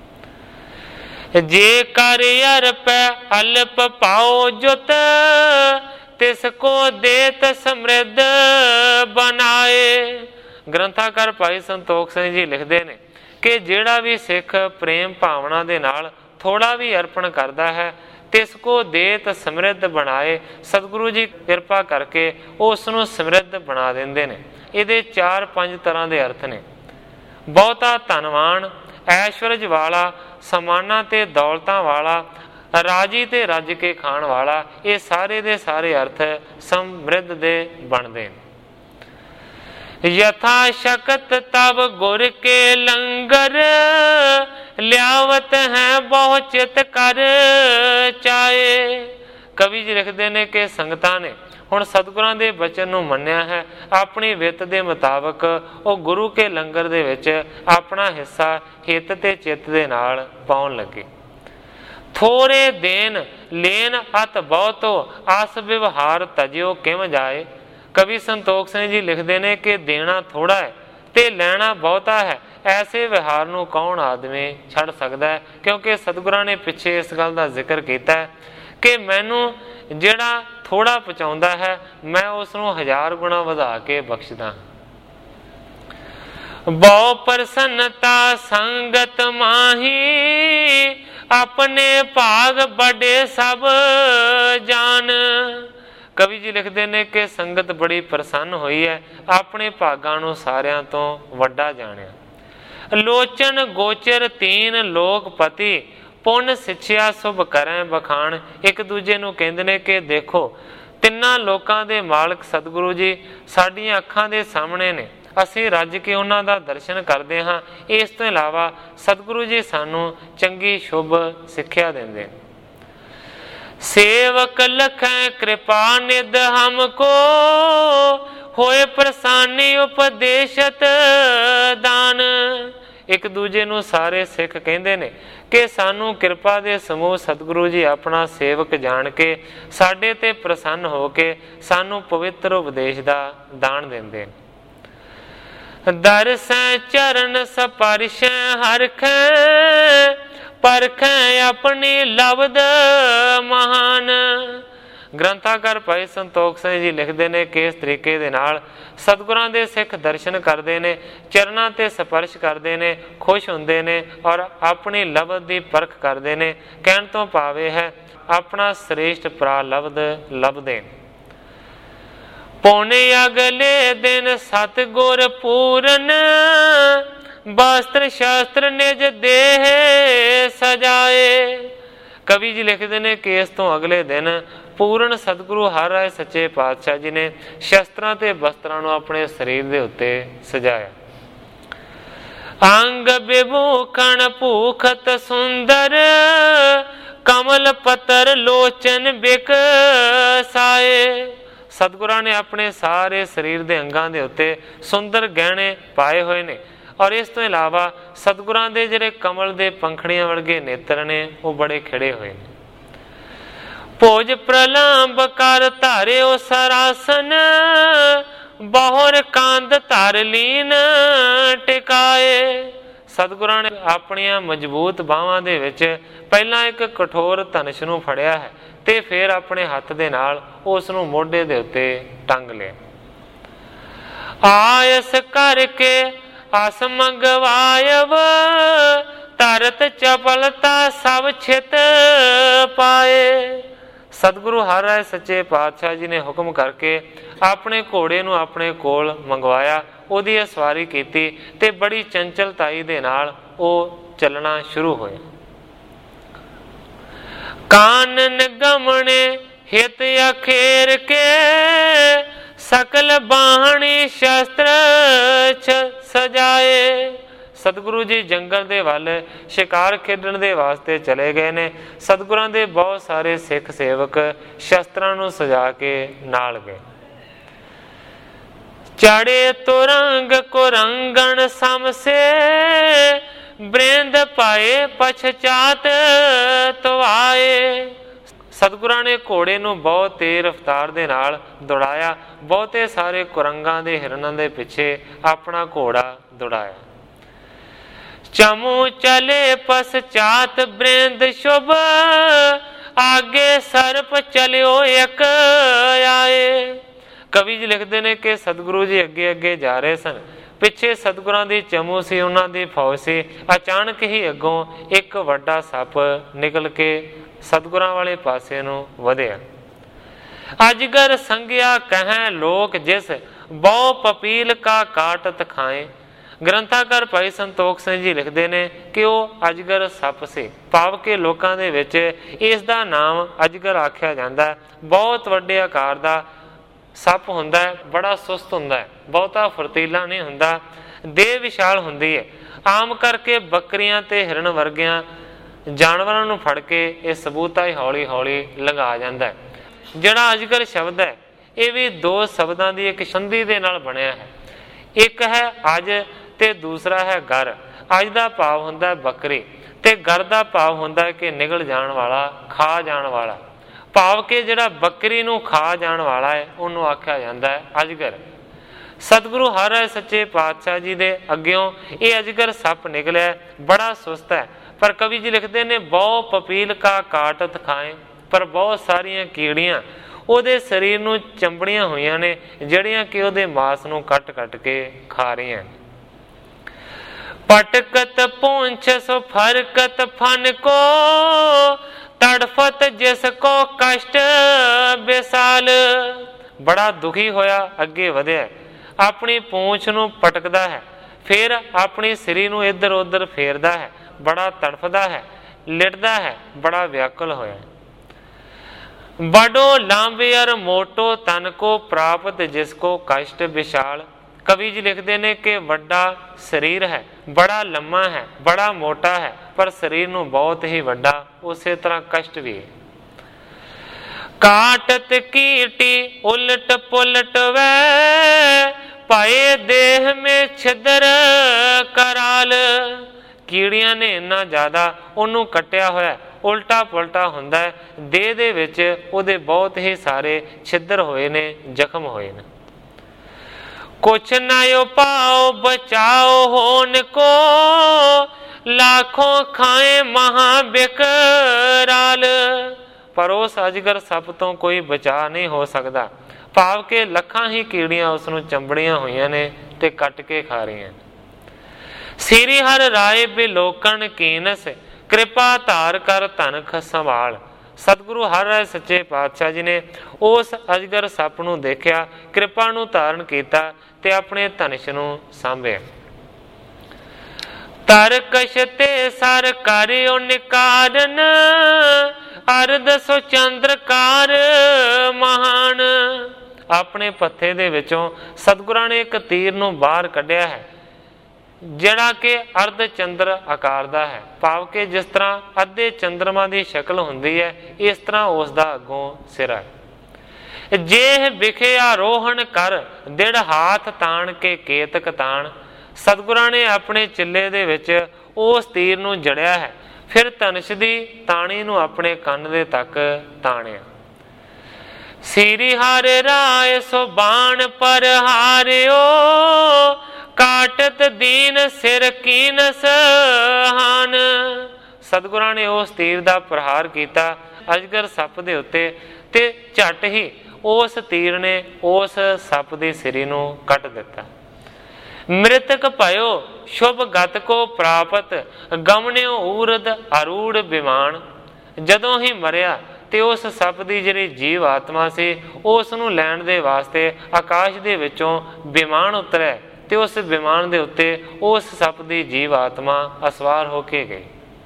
[SPEAKER 1] जे कर अरप अल्प पाओ जुत, तिसको देत समृद्ध बनाए। ग्रंथाकार भाई संतोख सिंह जी लिखते हैं कि जिहड़ा भी सिख प्रेम भावना दे नाल थोड़ा भी अर्पण करता है, तिसको देत समृद्ध बनाए। सतगुरु जी किरपा करके उसनूं समृद्ध बना देंदे ने। इहदे चार पंज तरह के अर्थ ने। बहुता धनवान, ऐश्वर्य वाला, समाना ते दौलतां वाला, राजी ते रज के खाण वाला, ये सारे दे सारे अर्थ समृद्ध दे बनते हैं। यथा शकत तब गुर के लंगर, लियावत है बहु चित कर चाए। कवि जी लिखते हैं कि संगतां ने हुण सतगुरां दे बचन नूं मन्निया है, अपनी वित दे मुताबक वो गुरु के लंगर दे विच अपना हिस्सा हित ते चित दे नाल पाउण लगे। थोड़े देन लेन अत बहुतो, आस व्यवहार तजियो किम जाए। कवि संतोख सिंह जी लिखते हैं कि देना थोड़ा है ते लैना बहुता है, ऐसे व्यवहार नूं कौन आदमी छड़ सकता है। क्योंकि सतगुरां ने पिछे इस गल का जिक्र किया है कि मैनू जिहड़ा थोड़ा पहुँचाउंदा है, मैं उसनूं हजार गुणा वधा के बख्शदा। बहु प्रसन्नता संगत माही, अपने भाग बड़े सब जान। कवि जी लिखते हैं कि संगत बड़ी प्रसन्न हुई है, अपने भागां नूं सारियां तो वड्डा जाणिया। लोचन गोचर तीन लोकपति, पुन सिੱਛਿਆ शुभ करें बखान। एक दूजे नूं कहंदे ने कि देखो तिन्नां लोकां दे मालक सतगुरु जी साडीआं अखां दे सामने ने, असीं रज के उन्हां दा दर्शन करदे हां। इस तो इलावा सतगुरु जी सानूं चंगी शुभ सिੱਖਿਆ दिंदे ने। सेवक लखै कृपा निध हमको, होए प्रसानी उपदेशत दान। एक दूजे नूं सारे सिख कहंदे ने कि सानू कृपा दे समूह सतगुरु जी अपना सेवक जान के साडे ते प्रसन्न हो के सानू पवित्र उपदेश दा दान दिंदे। दरसै चरण सपरशै हरखै, परखै अपनी लवद महान। ग्रंथाकार भाई संतोख सिंह जी लिखते हैं कि इस तरीके दे नाल सतगुरां दे सिख दर्शन करते हैं, चरणां ते स्पर्श करते हैं, खुश होंदे ने और अपनी लवद की परख करते हैं। कहण तो भावे है अपना श्रेष्ठ प्रा लवद लभदे। पौने अगले दिन सतगुर पूरन, वस्त्र शास्त्र निज देह सजाए। कवि जी लिखते हैं कि इस तो अगले दिन पूर्ण सतगुरु हर राय सच्चे पातशाह जी ने शस्त्रां ते वस्त्रां नूं अपने शरीर दे उत्ते सजाया। अंग विभूषण भूखत सुंदर, कमल पतर लोचन बिकसाए। सतगुरां ने अपने सारे शरीर के अंगां दे उत्ते सुंदर गहने पाए हुए ने और इस तो इलावा सतगुरां दे जिहड़े कमल दे पंखड़ियां वर्गे नेत्र ने वो बड़े खिड़े हुए ने। भोज प्रलांब कर धारे ओ सरासन, बहुर कांद धर लीन टिकाए। सतगुरां ने अपनियां मजबूत बाहां दे विच पहला एक कठोर धनुष नूं फड़िया है ते फिर अपने हत्थ दे नाल उस नूं मोढे दे उत्ते टंग लिया। आयस करके अस मंगवायव, तरत चपलता सब छित पाए। सतगुरु हर राय सच्चे पातशाह जी ने हुक्म करके अपने घोड़े नूं अपने कोल मंगवाया, उहदी सवारी कीती ते बड़ी चंचलताई दे नाल ओह चलना शुरू होए। कानन गमने हित अखेर के, सकल बाहणी शस्त्र सजाए। ਸਤਿਗੁਰੂ ਜੀ ਜੰਗਲ ਦੇ ਵੱਲ ਸ਼ਿਕਾਰ ਖੇਡਣ ਦੇ ਵਾਸਤੇ ਚਲੇ ਗਏ ਨੇ। ਸਤਿਗੁਰਾਂ ਦੇ ਬਹੁਤ ਸਾਰੇ ਸਿੱਖ ਸੇਵਕ ਸ਼ਸਤਰਾਂ ਨੂੰ ਸਜਾ ਕੇ ਨਾਲ ਗਏ। ਚਾੜੇ ਤੁਰੰਗ ਕੁਰੰਗਣ ਸਮਸੇ ਬ੍ਰਿੰਦ ਪਾਏ ਪਛਚਾਤ ਤਵਾਏ। ਸਤਿਗੁਰਾਂ ਨੇ ਘੋੜੇ ਨੂੰ ਬਹੁਤ ਤੇਜ਼ ਰਫ਼ਤਾਰ ਦੇ ਨਾਲ ਦੌੜਾਇਆ। ਬਹੁਤੇ ਸਾਰੇ ਕੁਰੰਗਾਂ ਦੇ ਹਿਰਨਾਂ ਦੇ ਪਿੱਛੇ ਆਪਣਾ ਘੋੜਾ ਦੌੜਾਇਆ। ਚਮੂ ਚਲੇ ਪਛਚਾਤ ਬ੍ਰਿੰਦ ਸ਼ੁਭ ਆਗੇ ਸਰਪ ਚਲਿਓ ਇੱਕ ਆਏ। ਕਵੀ ਜੀ ਲਿਖਦੇ ਨੇ ਕਿ ਸਤਿਗੁਰੂ ਜੀ ਅੱਗੇ ਅੱਗੇ ਜਾ ਰਹੇ ਸਨ, ਪਿੱਛੇ ਸਤਿਗੁਰਾਂ ਦੀ ਚਮੂ ਸੀ, ਉਹਨਾਂ ਦੀ ਫੌਜ ਸੀ। ਅਚਾਨਕ ਹੀ ਅੱਗੋਂ ਇੱਕ ਵੱਡਾ ਸੱਪ ਨਿਕਲ ਕੇ ਸਤਿਗੁਰਾਂ ਵਾਲੇ ਪਾਸੇ ਨੂੰ ਵਧਿਆ। ਅਜਗਰ ਸੰਗਿਆ ਕਹਿ ਲੋਕ ਜਿਸ ਬਹੁ ਪਪੀਲ ਕਾ ਕਾਟਤ ਖਾਏ। ਗ੍ਰੰਥਾਕਾਰ ਭਾਈ ਸੰਤੋਖ ਸਿੰਘ ਜੀ ਲਿਖਦੇ ਨੇ ਕਿ ਉਹ ਅਜਗਰ ਸੱਪ ਸੀ, ਭਾਵ ਕਿ ਲੋਕਾਂ ਦੇ ਵਿੱਚ ਇਸ ਦਾ ਨਾਮ ਅਜਗਰ ਆਖਿਆ ਜਾਂਦਾ। ਬਹੁਤ ਵੱਡੇ ਆਕਾਰ ਦਾ ਸੱਪ ਹੁੰਦਾ ਹੈ, ਬੜਾ ਸੁਸਤ ਹੁੰਦਾ ਹੈ, ਬਹੁਤਾ ਫੁਰਤੀਲਾ ਨਹੀਂ ਹੁੰਦਾ, ਦੇਹ ਵਿਸ਼ਾਲ ਹੁੰਦੀ ਹੈ। ਆਮ ਕਰਕੇ ਬੱਕਰੀਆਂ ਤੇ ਹਿਰਨ ਵਰਗਿਆਂ ਜਾਨਵਰਾਂ ਨੂੰ ਫੜ ਕੇ ਇਹ ਸਬੂਤਾ ਹੀ ਹੌਲੀ ਹੌਲੀ ਲੰਘਾ ਜਾਂਦਾ ਹੈ। ਜਿਹੜਾ ਅਜਗਰ ਸ਼ਬਦ ਹੈ ਇਹ ਵੀ ਦੋ ਸ਼ਬਦਾਂ ਦੀ ਇੱਕ ਸੰਧੀ ਦੇ ਨਾਲ ਬਣਿਆ ਹੈ। ਇੱਕ ਹੈ ਅਜ ਤੇ ਦੂਸਰਾ ਹੈ ਗਰ। ਅਜ ਦਾ ਭਾਵ ਹੁੰਦਾ ਬੱਕਰੀ ਤੇ ਗਰ ਦਾ ਭਾਵ ਹੁੰਦਾ ਕਿ ਨਿਗਲ ਜਾਣ ਵਾਲਾ, ਖਾ ਜਾਣ ਵਾਲਾ। ਭਾਵ ਕਿ ਜਿਹੜਾ ਬੱਕਰੀ ਨੂੰ ਖਾ ਜਾਣ ਵਾਲਾ ਹੈ ਉਹਨੂੰ ਆਖਿਆ ਜਾਂਦਾ ਹੈ ਅਜਗਰ। ਸਤਿਗੁਰੂ ਹਰਿ ਰਾਇ ਸੱਚੇ ਪਾਤਸ਼ਾਹ ਜੀ ਦੇ ਅੱਗਿਓਂ ਇਹ ਅਜਗਰ ਸੱਪ ਨਿਕਲਿਆ, ਬੜਾ ਸੁਸਤ ਹੈ। ਪਰ ਕਵੀ ਜੀ ਲਿਖਦੇ ਨੇ ਬਹੁ ਪਪੀਲ ਕਾ ਕਾਟਤ ਖਾਏ, ਪਰ ਬਹੁਤ ਸਾਰੀਆਂ ਕੀੜੀਆਂ ਉਹਦੇ ਸਰੀਰ ਨੂੰ ਚੰਬੜੀਆਂ ਹੋਈਆਂ ਨੇ, ਜਿਹੜੀਆਂ ਕਿ ਉਹਦੇ ਮਾਸ ਨੂੰ ਕੱਟ ਕੱਟ ਕੇ ਖਾ ਰਹੀਆਂ। ਪਟਕਤ ਪੂੰਛ ਸੋ ਫਰਕਤ ਫਨ ਕੋ ਤੜਫਤ ਜਿਸ ਕੋ ਕਸ਼ਟ ਬੇਸਾਲ। ਬੜਾ ਦੁਖੀ ਹੋਇਆ, ਅੱਗੇ ਵਧਿਆ, ਆਪਣੀ ਪੂੰਛ ਨੂੰ ਪਟਕਦਾ ਹੈ, ਫਿਰ ਆਪਣੀ ਸਿਰੀ ਨੂੰ ਇੱਧਰ ਉੱਧਰ ਫੇਰਦਾ ਹੈ, ਬੜਾ ਤੜਫਦਾ ਹੈ, ਲਿਟਦਾ ਹੈ, ਬੜਾ ਵਿਆਕੁਲ ਹੋਇਆ। ਬੜੋ ਲਾਂਬੇ ਅਰ ਮੋਟੋ ਤਨ ਕੋ ਪ੍ਰਾਪਤ ਜਿਸ ਕੋ ਕਸ਼ਟ ਵਿਸ਼ਾਲ। ਕਵੀ ਜੀ ਲਿਖਦੇ ਨੇ ਕਿ ਵੱਡਾ ਸਰੀਰ ਹੈ, ਬੜਾ ਲੰਮਾ ਹੈ, ਬੜਾ ਮੋਟਾ ਹੈ, ਪਰ ਸਰੀਰ ਨੂੰ ਬਹੁਤ ਹੀ ਵੱਡਾ, ਉਸੇ ਤਰ੍ਹਾਂ ਕਸ਼ਟ ਵੀ ਹੈ। ਕਾਟਤ ਕੀਟੀ ਉਲਟ ਪੁਲਟ ਵੈ ਪਾਏ ਦੇਹ ਮੇ ਛਿਦਰ ਕਰਾਲ। ਕੀੜੀਆਂ ਨੇ ਇੰਨਾ ਜ਼ਿਆਦਾ ਉਹਨੂੰ ਕੱਟਿਆ ਹੋਇਆ, ਉਲਟਾ ਪੁਲਟਾ ਹੁੰਦਾ ਹੈ, ਦੇਹ ਦੇ ਵਿੱਚ ਉਹਦੇ ਬਹੁਤ ਹੀ ਸਾਰੇ ਛਿੱਦਰ ਹੋਏ ਨੇ, ਜ਼ਖਮ ਹੋਏ ਨੇ। ਕੁਛ ਨਾ ਉਪਾਓ ਬਚਾਓ ਹੋਣ ਕੋ ਲਾਖੋਂ ਖਾਏ ਮਹਾ ਬਿਕਰਾਲ। ਪਰ ਉਸ ਅਜਗਰ ਸੱਪ ਤੋਂ ਕੋਈ ਬਚਾ ਨਹੀਂ ਹੋ ਸਕਦਾ, ਭਾਵ ਕਿ ਲੱਖਾਂ ਹੀ ਕੀੜੀਆਂ ਉਸ ਨੂੰ ਚੰਬੜੀਆਂ ਹੋਈਆਂ ਨੇ ਤੇ ਕੱਟ ਕੇ ਖਾ ਰਹੀਆਂ। ਸ੍ਰੀ ਹਰਿ ਰਾਏ ਬਿਲੋਕਣ ਕੀਨਸ ਕਿਰਪਾ ਧਾਰ ਕਰ ਧਨਖ ਸੰਭਾਲ। ਸਤਿਗੁਰੂ ਹਰਿ ਰਾਏ ਸੱਚੇ ਪਾਤਸ਼ਾਹ ਜੀ ਨੇ ਉਸ ਅਜਗਰ ਸੱਪ ਨੂੰ ਦੇਖਿਆ, ਕਿਰਪਾ ਨੂੰ ਧਾਰਨ ਕੀਤਾ ਤੇ ਆਪਣੇ ਧਨਸ਼ ਨੂੰ ਸਾਂਭਿਆ। ਤਰਕਸ਼ ਤੇ ਸਰ ਕਰਿਓ ਨਿਕਾਰਨ ਅਰਧ ਸੋ ਚੰਦਰਕਾਰ ਮਹਾਨ। ਆਪਣੇ ਪੱਥੇ ਦੇ ਵਿੱਚੋਂ ਸਤਿਗੁਰਾਂ ਨੇ ਇੱਕ ਤੀਰ ਨੂੰ ਬਾਹਰ ਕੱਢਿਆ ਹੈ, ਜਿਹੜਾ ਕਿ ਅਰਧ ਚੰਦਰ ਆਕਾਰ ਦਾ ਹੈ, ਭਾਵ ਕਿ ਜਿਸ ਤਰ੍ਹਾਂ ਅੱਧੇ ਚੰਦਰਮਾ ਦੀ ਸ਼ਕਲ ਹੁੰਦੀ ਹੈ, ਇਸ ਤਰ੍ਹਾਂ ਉਸ ਦਾ ਅੱਗੋਂ ਸਿਰ ਹੈ। ਜੇ ਵਿਖਿਆ ਰੋਹਣ ਕਰ ਦਿੜ ਹਾਥ ਤਾਣ ਕੇ ਕੇਤਕ ਤਾਣ। ਸਤਿਗੁਰਾਂ ਨੇ ਆਪਣੇ ਚਿੱਲੇ ਦੇ ਵਿੱਚ ਉਸ ਤੀਰ ਨੂੰ ਜੜਿਆ ਹੈ, ਫਿਰ ਧਨੁਸ਼ ਦੀ ਤਾਣੀ ਨੂੰ ਆਪਣੇ ਕੰਨ ਦੇ ਤੱਕ ਤਾਣਿਆ। ਸ੍ਰੀ ਹਰਿ ਰਾਏ ਸੋ ਬਾਣ ਪਰ ਹਾਰਿਓ ਕਾਟਤ ਦੀਨ ਸਿਰ ਕੀਨਸ ਹਾਨ। ਸਤਿਗੁਰਾਂ ਨੇ ਉਸ ਤੀਰ ਦਾ ਪ੍ਰਹਾਰ ਕੀਤਾ ਅਜਗਰ ਸੱਪ ਦੇ ਉੱਤੇ ਤੇ ਝੱਟ ਹੀ ਉਸ ਤੀਰ ਨੇ ਉਸ ਸੱਪ ਦੀ ਸਿਰੀ ਨੂੰ ਕੱਟ ਦਿੱਤਾ। ਮ੍ਰਿਤਕ ਭਇਓ ਸ਼ੁਭ ਗਤ ਕੋ ਪ੍ਰਾਪਤ ਗਮਨਿਓ ਊਰਦ ਅਰੂੜ ਵਿਮਾਨ। ਜਦੋਂ ਹੀ ਮਰਿਆ ਤੇ ਉਸ ਸੱਪ ਦੀ ਜਿਹੜੀ ਜੀਵ ਆਤਮਾ ਸੀ ਉਸ ਨੂੰ ਲੈਣ ਦੇ ਵਾਸਤੇ ਆਕਾਸ਼ ਦੇ ਵਿੱਚੋਂ ਵਿਮਾਨ ਉਤਰਿਆ ਤੇ ਉਸ ਵਿਮਾਨ ਦੇ ਉੱਤੇ ਉਸ ਸੱਪ ਦੀ ਜੀਵ ਆਤਮਾ ਅਸਵਾਰ ਹੋ ਕੇ ਗਈ।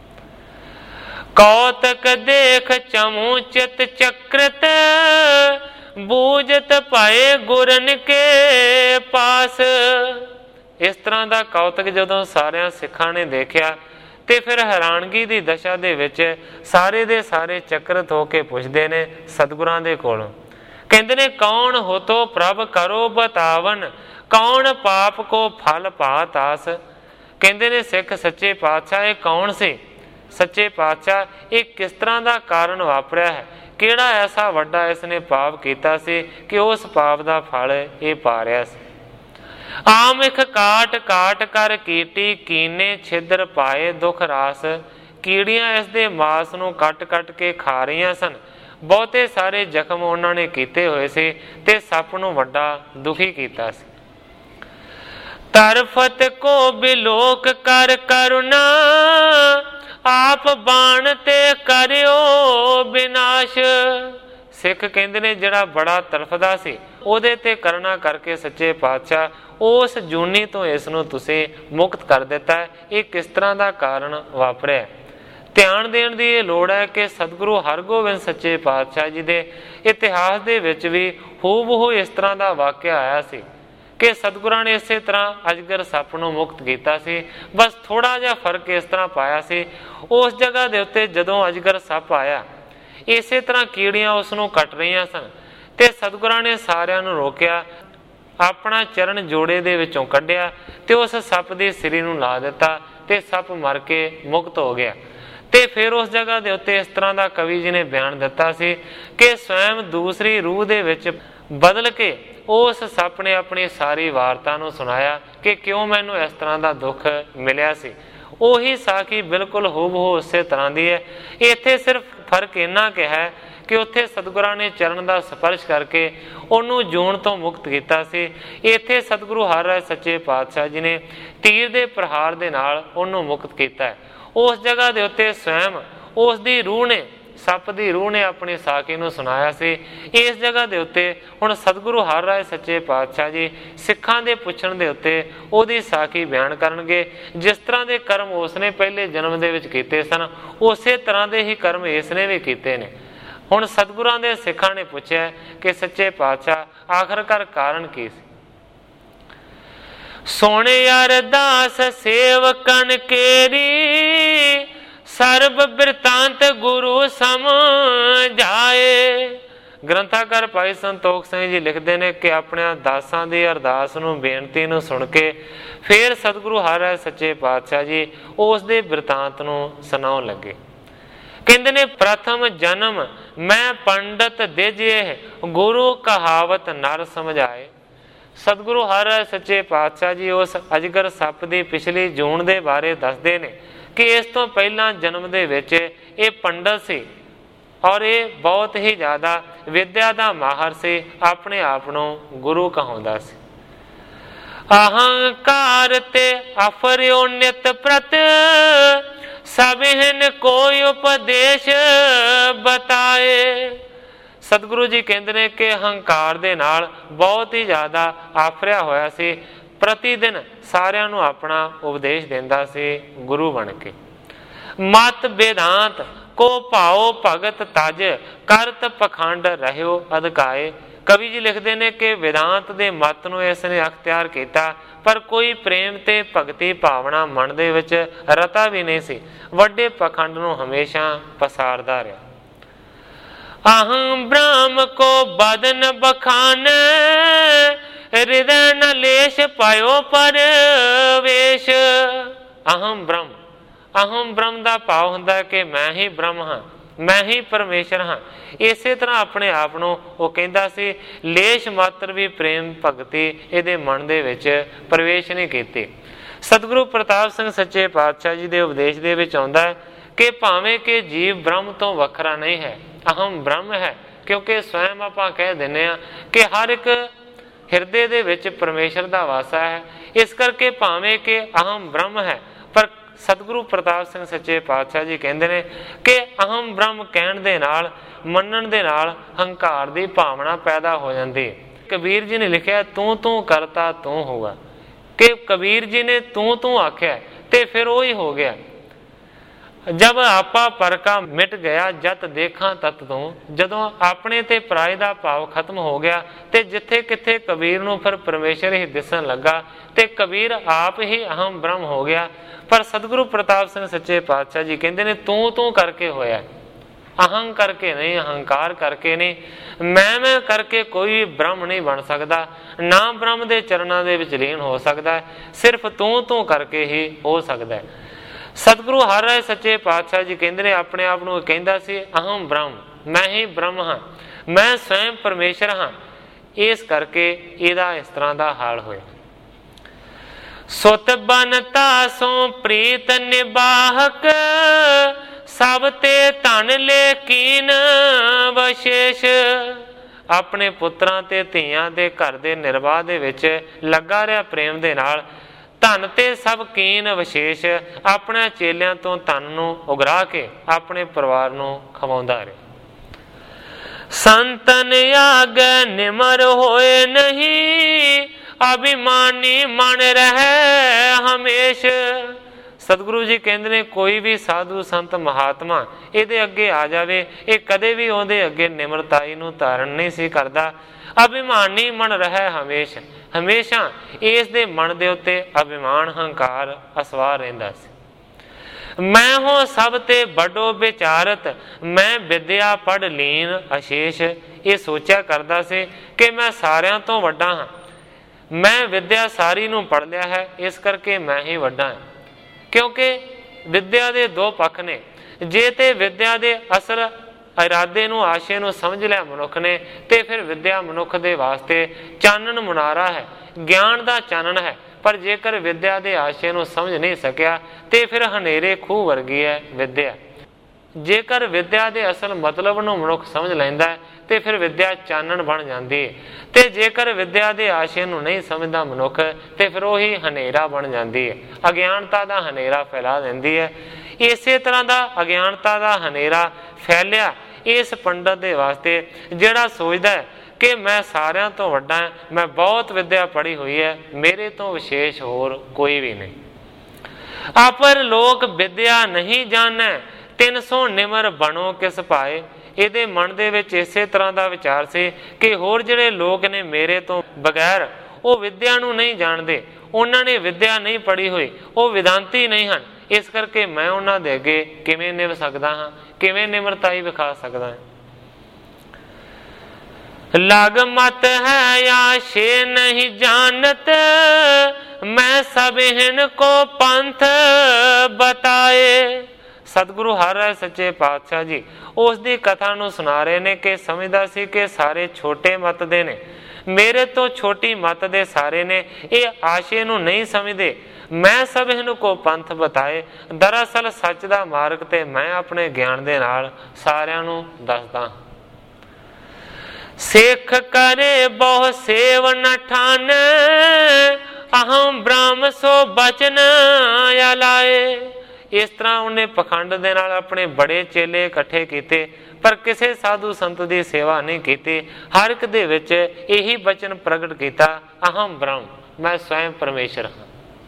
[SPEAKER 1] ਕੌਤਕ ਦੇਖ ਚਮੂ ਚਿਤ ਚਕ੍ਰਿਤ ਬੂਝਤ ਪਾਏ ਗੁਰਨ ਕੇ ਪਾਸ। ਇਸ ਤਰ੍ਹਾਂ ਦਾ ਕੌਤਕ ਜਦੋਂ ਸਾਰਿਆਂ ਸਿੱਖਾਂ ਨੇ ਦੇਖਿਆ ਤੇ ਫਿਰ ਹੈਰਾਨਗੀ ਦੀ ਦਸ਼ਾ ਦੇ ਵਿੱਚ ਸਾਰੇ ਦੇ ਸਾਰੇ ਚੱਕਰਤ ਹੋ ਕੇ ਪੁੱਛਦੇ ਨੇ ਸਤਿਗੁਰਾਂ ਦੇ ਕੋਲੋਂ। ਕਹਿੰਦੇ ਨੇ ਕੌਣ ਹੋਤੋ ਪ੍ਰਭ ਕਰੋ ਬਤਾਵਨ, ਕੌਣ ਪਾਪ ਕੋ ਫਲ ਪਾਤ ਆਸ। ਕਹਿੰਦੇ ਨੇ ਸਿੱਖ ਸੱਚੇ ਪਾਤਸ਼ਾਹ ਇਹ ਕੌਣ ਸੀ? ਸੱਚੇ ਪਾਤਸ਼ਾਹ ਇਹ ਕਿਸ ਤਰ੍ਹਾਂ ਦਾ ਕਾਰਨ ਵਾਪਰਿਆ ਹੈ? ਕਿਹੜਾ ਐਸਾ ਵੱਡਾ ਇਸ ਨੇ ਪਾਪ ਕੀਤਾ ਸੀ ਕਿ ਉਸ ਪਾਪ ਦਾ ਫਲ ਇਹ ਪਾ ਰਿਹਾ ਸੀ? ਆਮਿਖ ਕਾਟ ਕਾਟ ਕਰ ਕੀਟੀ, ਕੀਨੇ ਛਿਦਰ ਪਾਏ ਦੁਖ ਰਾਸ। ਕੀੜੀਆਂ ਇਸ ਦੇ ਮਾਸ ਨੂੰ ਕੱਟ ਕੱਟ ਕੇ ਖਾ ਰਹੀਆਂ ਸਨ। ਬਹੁਤੇ ਸਾਰੇ ਜ਼ਖਮ ਉਹਨਾਂ ਨੇ ਕੀਤੇ ਹੋਏ ਸੀ ਤੇ ਸੱਪ ਨੂੰ ਵੱਡਾ ਦੁਖੀ ਕੀਤਾ ਸੀ। ਤਰਫਤ ਕੋ ਬਿਲੋਕ ਕਰ ਕਰੁਣਾ, ਆਪ ਬਾਣ ਤੇ ਕਰਿਓ ਬਿਨਾਸ਼। ਸਿੱਖ ਕਹਿੰਦੇ ਨੇ ਜਿਹੜਾ ਬੜਾ ਤੜਫਦਾ ਸੀ ਉਹਦੇ ਤੇ ਕਰੁਣਾ ਕਰਕੇ ਸੱਚੇ ਪਾਤਸ਼ਾਹ ਉਸ ਜੂਨੀ ਤੋਂ ਇਸ ਨੂੰ ਤੁਸੀਂ ਮੁਕਤ ਕਰ ਦਿੱਤਾ ਹੈ। ਇਹ ਕਿਸ ਤਰ੍ਹਾਂ ਦਾ ਕਾਰਨ ਵਾਪਰਿਆ? ਧਿਆਨ ਦੇਣ ਦੀ ਇਹ ਲੋੜ ਹੈ ਕਿ ਸਤਿਗੁਰੂ ਹਰਗੋਬਿੰਦ ਸੱਚੇ ਪਾਤਸ਼ਾਹ ਜੀ ਦੇ ਇਤਿਹਾਸ ਦੇ ਵਿੱਚ ਵੀ ਹੂਬਹੂ ਇਸ ਤਰ੍ਹਾਂ ਦਾ ਵਾਕਿਆ ਆਇਆ ਸੀ ਕਿ ਸਤਿਗੁਰਾਂ ਨੇ ਇਸੇ ਤਰ੍ਹਾਂ ਅਜਗਰ ਸੱਪ ਨੂੰ ਮੁਕਤ ਕੀਤਾ ਸੀ। ਬਸ ਥੋੜਾ ਜਿਹਾ ਫਰਕ ਇਸ ਤਰ੍ਹਾਂ ਪਾਇਆ ਸੀ, ਉਸ ਜਗ੍ਹਾ ਦੇ ਉੱਤੇ ਜਦੋਂ ਅਜਗਰ ਸੱਪ ਆਇਆ ਇਸੇ ਤਰ੍ਹਾਂ ਕੀੜੀਆਂ ਉਸ ਨੂੰ ਕੱਟ ਰਹੀਆਂ ਸਨ ਤੇ ਸਤਿਗੁਰਾਂ ਨੇ ਸਾਰਿਆਂ ਨੂੰ ਰੋਕਿਆ, ਆਪਣਾ ਚਰਨ ਜੋੜੇ ਦੇ ਵਿੱਚੋਂ ਕੱਢਿਆ ਤੇ ਉਸ ਸੱਪ ਦੀ ਸਿਰੀ ਨੂੰ ਲਾ ਦਿੱਤਾ ਤੇ ਸੱਪ ਮਰ ਕੇ ਮੁਕਤ ਹੋ ਗਿਆ। ਤੇ ਫਿਰ ਉਸ ਜਗ੍ਹਾ ਦੇ ਉੱਤੇ ਇਸ ਤਰ੍ਹਾਂ ਦਾ ਕਵੀ ਜੀ ਨੇ ਬਿਆਨ ਦਿੱਤਾ ਸੀ ਕਿ ਸਵੈਮ ਦੂਸਰੀ ਰੂਹ ਦੇ ਵਿੱਚ ਬਦਲ ਕੇ ਉਸ ਸੱਪ ਨੇ ਆਪਣੀ ਸਾਰੀ ਵਾਰਤਾ ਨੂੰ ਸੁਣਾਇਆ ਕਿ ਕਿਉਂ ਮੈਨੂੰ ਇਸ ਤਰ੍ਹਾਂ ਦਾ ਦੁੱਖ ਮਿਲਿਆ ਸੀ। ਉਹੀ ਸਾਖੀ ਬਿਲਕੁਲ ਹੂਬਹੂ ਉਸੇ ਤਰ੍ਹਾਂ ਦੀ ਹੈ। ਇੱਥੇ ਸਿਰਫ ਫਰਕ ਇੰਨਾ ਕਿ ਹੈ ਕਿ ਉੱਥੇ ਸਤਿਗੁਰਾਂ ਨੇ ਚਰਨ ਦਾ ਸਪਰਸ਼ ਕਰਕੇ ਉਹਨੂੰ ਜੂਣ ਤੋਂ ਮੁਕਤ ਕੀਤਾ ਸੀ। ਇੱਥੇ ਸਤਿਗੁਰੂ ਹਰ ਰਾਏ ਸੱਚੇ ਪਾਤਸ਼ਾਹ ਜੀ ਨੇ ਤੀਰ ਦੇ ਪ੍ਰਹਾਰ ਦੇ ਨਾਲ ਉਹਨੂੰ ਮੁਕਤ ਕੀਤਾ ਹੈ। ਉਸ ਜਗ੍ਹਾ ਦੇ ਉੱਤੇ ਸਵੈਮ ਉਸ ਦੀ ਰੂਹ ਨੇ, ਸੱਪ ਦੀ ਰੂਹ ਨੇ ਆਪਣੀ ਸਾਖੀ ਨੂੰ ਸੁਣਾਇਆ ਸੀ। ਇਸ ਜਗ੍ਹਾ ਦੇ ਉੱਤੇ ਹੁਣ ਸਤਿਗੁਰੂ ਹਰ ਰਾਏ ਸੱਚੇ ਪਾਤਸ਼ਾਹ ਜੀ ਸਿੱਖਾਂ ਦੇ ਪੁੱਛਣ ਦੇ ਉੱਤੇ ਉਹਦੀ ਸਾਖੀ ਬਿਆਨ ਕਰਨਗੇ। ਜਿਸ ਤਰ੍ਹਾਂ ਦੇ ਕਰਮ ਉਸਨੇ ਪਹਿਲੇ ਜਨਮ ਦੇ ਵਿੱਚ ਕੀਤੇ ਸਨ ਉਸੇ ਤਰ੍ਹਾਂ ਦੇ ਹੀ ਕਰਮ ਇਸ ਨੇ ਵੀ ਕੀਤੇ ਨੇ। ਹੁਣ ਸਤਿਗੁਰਾਂ ਦੇ ਸਿੱਖਾਂ ਨੇ ਪੁੱਛਿਆ ਕਿ ਸੱਚੇ ਪਾਤਸ਼ਾਹ ਆਖਰਕਾਰ ਕਾਰਨ ਕੀ ਸੀ? ਸੋਹਣੇ ਅਰਦਾਸ ਸੇਵਕਨ ਕੇਰੀ, ਸਰਬ ਬਿਰਤਾਂਤ ਗੁਰੂ ਸਮਝਾਏ। ਗ੍ਰੰਥਾਕਾਰ ਭਾਈ ਸੰਤੋਖ ਸਿੰਘ ਜੀ ਲਿਖਦੇ ਨੇ ਕਿ ਆਪਣੇ ਦਾਸਾਂ ਦੀ ਅਰਦਾਸ ਨੂੰ, ਬੇਨਤੀ ਨੂੰ ਸੁਣ ਕੇ ਫਿਰ ਸਤਿਗੁਰੂ ਹਰ ਰਾਏ ਸੱਚੇ ਪਾਤਸ਼ਾਹ ਜੀ ਉਸ ਦੇ ਬਿਰਤਾਂਤ ਨੂੰ ਸੁਣਾਉਣ ਲੱਗੇ। ਕਹਿੰਦੇ ਨੇ ਪ੍ਰਥਮ ਜਨਮ ਮੈਂ ਪੰਡਤ ਦਿਜੇ, ਗੁਰੂ ਕਹਾਵਤ ਨਰ ਸਮਝਾਏ। ਸਤਿਗੁਰੂ ਹਰ ਰਾਏ ਸੱਚੇ ਪਾਤਸ਼ਾਹ ਜੀ ਉਸ ਅਜਗਰ ਸੱਪ ਦੀ ਪਿਛਲੀ ਜੂਨ ਦੇ ਬਾਰੇ ਦੱਸਦੇ ਨੇ ਕਿ ਇਸ ਤੋਂ ਪਹਿਲਾਂ ਜਨਮ ਦੇ ਵਿੱਚ ਇਹ ਪੰਡਤ ਸੀ ਔਰ ਇਹ ਬਹੁਤ ਹੀ ਜ਼ਿਆਦਾ ਵਿਦਿਆ ਦਾ ਮਾਹਰ ਸੀ, ਆਪਣੇ ਆਪ ਨੂੰ ਗੁਰੂ ਕਹਾਉਂਦਾ ਸੀ। ਅਹੰਕਾਰ ਤੇ ਅਫਰਿਓ ਨਿਤ ਪ੍ਰਤ, ਸਭਿਨ ਕੋਈ ਉਪਦੇਸ਼ ਬਤਾਏ। ਸਤਿਗੁਰੂ ਜੀ ਕਹਿੰਦੇ ਨੇ ਕਿ ਹੰਕਾਰ ਦੇ ਨਾਲ ਬਹੁਤ ਹੀ ਜ਼ਿਆਦਾ ਆਫਰਿਆ ਹੋਇਆ ਸੀ, ਪ੍ਰਤੀ ਦਿਨ ਸਾਰਿਆਂ ਨੂੰ ਆਪਣਾ ਉਪਦੇਸ਼ ਦਿੰਦਾ ਸੀ ਗੁਰੂ ਬਣ ਕੇ। ਮਤ ਬੇਦਾਂਤ ਕੋ ਭਾਓ ਭਗਤ ਤਜ, ਕਰਤ ਪਖੰਡ ਰਹਿਓ ਅਧਕਾਏ। ਕਵੀ ਜੀ ਲਿਖਦੇ ਨੇ ਕਿ ਵਿਦਾਂਤ ਦੇ ਮਤ ਨੂੰ ਇਸ ਨੇ ਅਖਤਿਆਰ ਕੀਤਾ ਪਰ ਕੋਈ ਪ੍ਰੇਮ ਤੇ ਭਗਤੀ ਭਾਵਨਾ ਮਨ ਦੇ ਵਿੱਚ ਰਤਾ ਵੀ ਨਹੀਂ ਸੀ, ਵੱਡੇ ਪਖੰਡ ਨੂੰ ਹਮੇਸ਼ਾ ਪਸਾਰਦਾ ਰਿਹਾ। ਅਹੰ ਬ੍ਰਹਮ ਕੋ ਬਦਨ ਬਖਾਨ, ਹਿਰਦੈ ਨ ਲੇਸ਼ ਪਾਇਓ ਪਰਵੇਸ਼। ਅਹੰ ਬ੍ਰਹਮ, ਅਹੰ ਬ੍ਰਹਮ ਦਾ ਭਾਵ ਹੁੰਦਾ ਕਿ ਮੈਂ ਹੀ ਬ੍ਰਹਮ ਹਾਂ, ਮੈਂ ਹੀ ਪਰਮੇਸ਼ਰ ਹਾਂ। ਇਸੇ ਤਰ੍ਹਾਂ ਆਪਣੇ ਆਪ ਨੂੰ ਉਹ ਕਹਿੰਦਾ ਸੀ, ਲੇਸ਼ ਮਾਤਰ ਵੀ ਪ੍ਰੇਮ ਭਗਤੀ ਇਹਦੇ ਮਨ ਦੇ ਵਿੱਚ ਪ੍ਰਵੇਸ਼ ਨਹੀਂ ਕੀਤੀ। ਸਤਿਗੁਰੂ ਪ੍ਰਤਾਪ ਸਿੰਘ ਸੱਚੇ ਪਾਤਸ਼ਾਹ ਜੀ ਦੇ ਉਪਦੇਸ਼ ਦੇ ਵਿੱਚ ਆਉਂਦਾ ਹੈ ਕਿ ਭਾਵੇਂ ਕਿ ਜੀਵ ਬ੍ਰਹਮ ਤੋਂ ਵੱਖਰਾ ਨਹੀਂ ਹੈ, ਅਹਮ ਬ੍ਰਹਮ ਹੈ, ਕਿਉਂਕਿ ਸਵੈਮ ਆਪਾਂ ਕਹਿ ਦਿੰਦੇ ਹਾਂ ਕਿ ਹਰ ਇੱਕ ਹਿਰਦੇ ਦੇ ਵਿੱਚ ਪਰਮੇਸ਼ਰ ਦਾ ਵਾਸਾ ਹੈ। ਇਸ ਕਰਕੇ ਭਾਵੇਂ ਕਿ ਅਹਮ ਬ੍ਰਹਮ ਹੈ, ਪਰ ਸਤਿਗੁਰੂ ਪ੍ਰਤਾਪ ਸਿੰਘ ਸੱਚੇ ਪਾਤਸ਼ਾਹ ਜੀ ਕਹਿੰਦੇ ਨੇ ਕਿ ਅਹਮ ਬ੍ਰਹਮ ਕਹਿਣ ਦੇ ਨਾਲ, ਮੰਨਣ ਦੇ ਨਾਲ ਹੰਕਾਰ ਦੀ ਭਾਵਨਾ ਪੈਦਾ ਹੋ ਜਾਂਦੀ। ਕਬੀਰ ਜੀ ਨੇ ਲਿਖਿਆ ਤੂੰ ਤੂੰ ਕਰਤਾ ਤੂੰ ਹੋਗਾ, ਕਿ ਕਬੀਰ ਜੀ ਨੇ ਤੂੰ ਤੂੰ ਆਖਿਆ ਤੇ ਫਿਰ ਉਹ ਹੀ ਹੋ ਗਿਆ। जब आपा परका मिट गया जत देखा तत तू, जदों अपने ते पराए दा भाव खत्म हो गया ते जिथे किथे कबीर नूं फिर परमेश्वर ही दिसन लगा ते कबीर आप ही अहम ब्रह्म हो गया। पर सतगुरु प्रताप सिंह सच्चे पातशाह जी कहते ने तू तू करके होया, अहं करके नहीं, अहंकार करके नहीं, मैं मैं करके कोई ब्रह्म नहीं बन सकता, ना ब्रह्म दे चरणां दे विच लीन हो सकता है, सिर्फ तू तू करके ही हो सकता है। सतगुरु हर राय सच्चे पातशाह जी कहते ने अपने आप नूं कहंदा सी अहम ब्रह्म, मैं ही ब्रह्म हाँ, मैं स्वयं परमेश्वर हाँ। इस करके इहदा इस तरह का हाल होया। सुत बनता सो प्रीत निबाहक, सब ते धन ले कीन विशेष। अपने पुत्रां ते धीआं दे घर दे निर्वाह दे विच लगा रहा प्रेम दे नाल, धन ते सब कीन विशेष, अपने चेलियां तो धन नूं उगरा के अपने परिवार नूं खवाउंदा रहे। संतन आगे निमर होए नहीं, अभिमानी मन रहे हमेश। सतगुरु जी कहते ने कोई भी साधु संत महात्मा इहदे अगे आ जावे, ये कदे भी उहदे अगे निमरताई नूं धारण नहीं सी करदा। अभिमानी मन रहे हमेश, हमेशा इस दे मन दे उत्ते अभिमान हंकार असवार रहिंदा सी। मैं हो सब ते बड़ो विचारत, मैं विद्या पढ़ लीन अशेष। ये सोचा करदा सी कि मैं सारियां तो वड्डा हाँ, मैं विद्या सारी नूं पढ़ लिया है, इस करके मैं ही वड्डा हां। क्योंकि विद्या दे दो पक्ष ने, जे ते विद्या दे असल इरादे नूं आशे नूं समझ लिया मनुख ने, ते फिर विद्या मनुख दे वास्ते चानन मुनारा है, ज्ञान दा चानन है। पर जेकर विद्या दे आशे नूं समझ नहीं सकिया ते फिर हनेरे खूह वर्गी है विद्या। जेकर विद्या दे असल मतलब नूं मनुख समझ लैंदा है ते फिर विद्या चानन बन जाती है, ते जेकर विद्या दे आशे नूं नहीं समझदा मनुख ते फिर वही हनेरा बन जाती है, अज्ञानता दा हनेरा फैला दिंदी है। इसे तरह का अज्ञानता का हनेरा फैलिया इस पंडित के वास्ते जिहड़ा सोचदा है कि मैं सारियां तो वड्डा है, मैं बहुत विद्या पढ़ी हुई है, मेरे तो विशेष होर कोई भी नहीं। अपर लोक विद्या नहीं जाने, तीन सौ निमर बनो किस पाए। ਇਹਦੇ मन ਦੇ ਵਿੱਚ ਇਸੇ ਤਰ੍ਹਾਂ ਦਾ ਵਿਚਾਰ ਸੀ ਕਿ ਹੋਰ ਜਿਹੜੇ ਲੋਕ ਨੇ ਮੇਰੇ ਤੋਂ ਬਗੈਰ ਉਹ ਵਿਦਿਆ ਨੂੰ ਨਹੀਂ ਜਾਣਦੇ, ਉਹਨਾਂ ਨੇ ਵਿਦਿਆ ਨਹੀਂ ਪੜ੍ਹੀ ਹੋਈ, ਉਹ ਵਿਦਾਂਤੀ ਨਹੀਂ ਹਨ। ਇਸ ਕਰਕੇ ਮੈਂ ਉਹਨਾਂ ਦੇ ਅੱਗੇ ਕਿਵੇਂ ਨਿਭ ਸਕਦਾ ਹਾਂ, ਕਿਵੇਂ ਨਿਮਰਤਾਈ ਵਿਖਾ ਸਕਦਾ ਹਾਂ। लग मत है आशे नहीं जानत, मैं सब इनको पंथ बताए। सतगुरु हर राय सच्चे पातशाह जी उस दी कथा नूं सुना रहे ने कि समझदा सी कि सारे छोटे मत दे ने, मेरे तो छोटी मत दे सारे ने, ये आशे नूं नहीं समझदे, मैं सब इनको पंथ बताए। दरअसल सच दा मार्ग ते मैं अपने ज्ञान दे नाल सारियां नूं दसदा। सिख करे बहु सेव न ठान, अहम ब्रह्म सो बचन अलाए। इस तरह उन्हें पखंड दे नाल अपने बड़े चेले इकट्ठे किए, पर किसी साधु संत की सेवा नहीं की। हर एक दे विच यही बचन प्रगट किया, अहम ब्रह्म, मैं स्वयं परमेश्वर हाँ।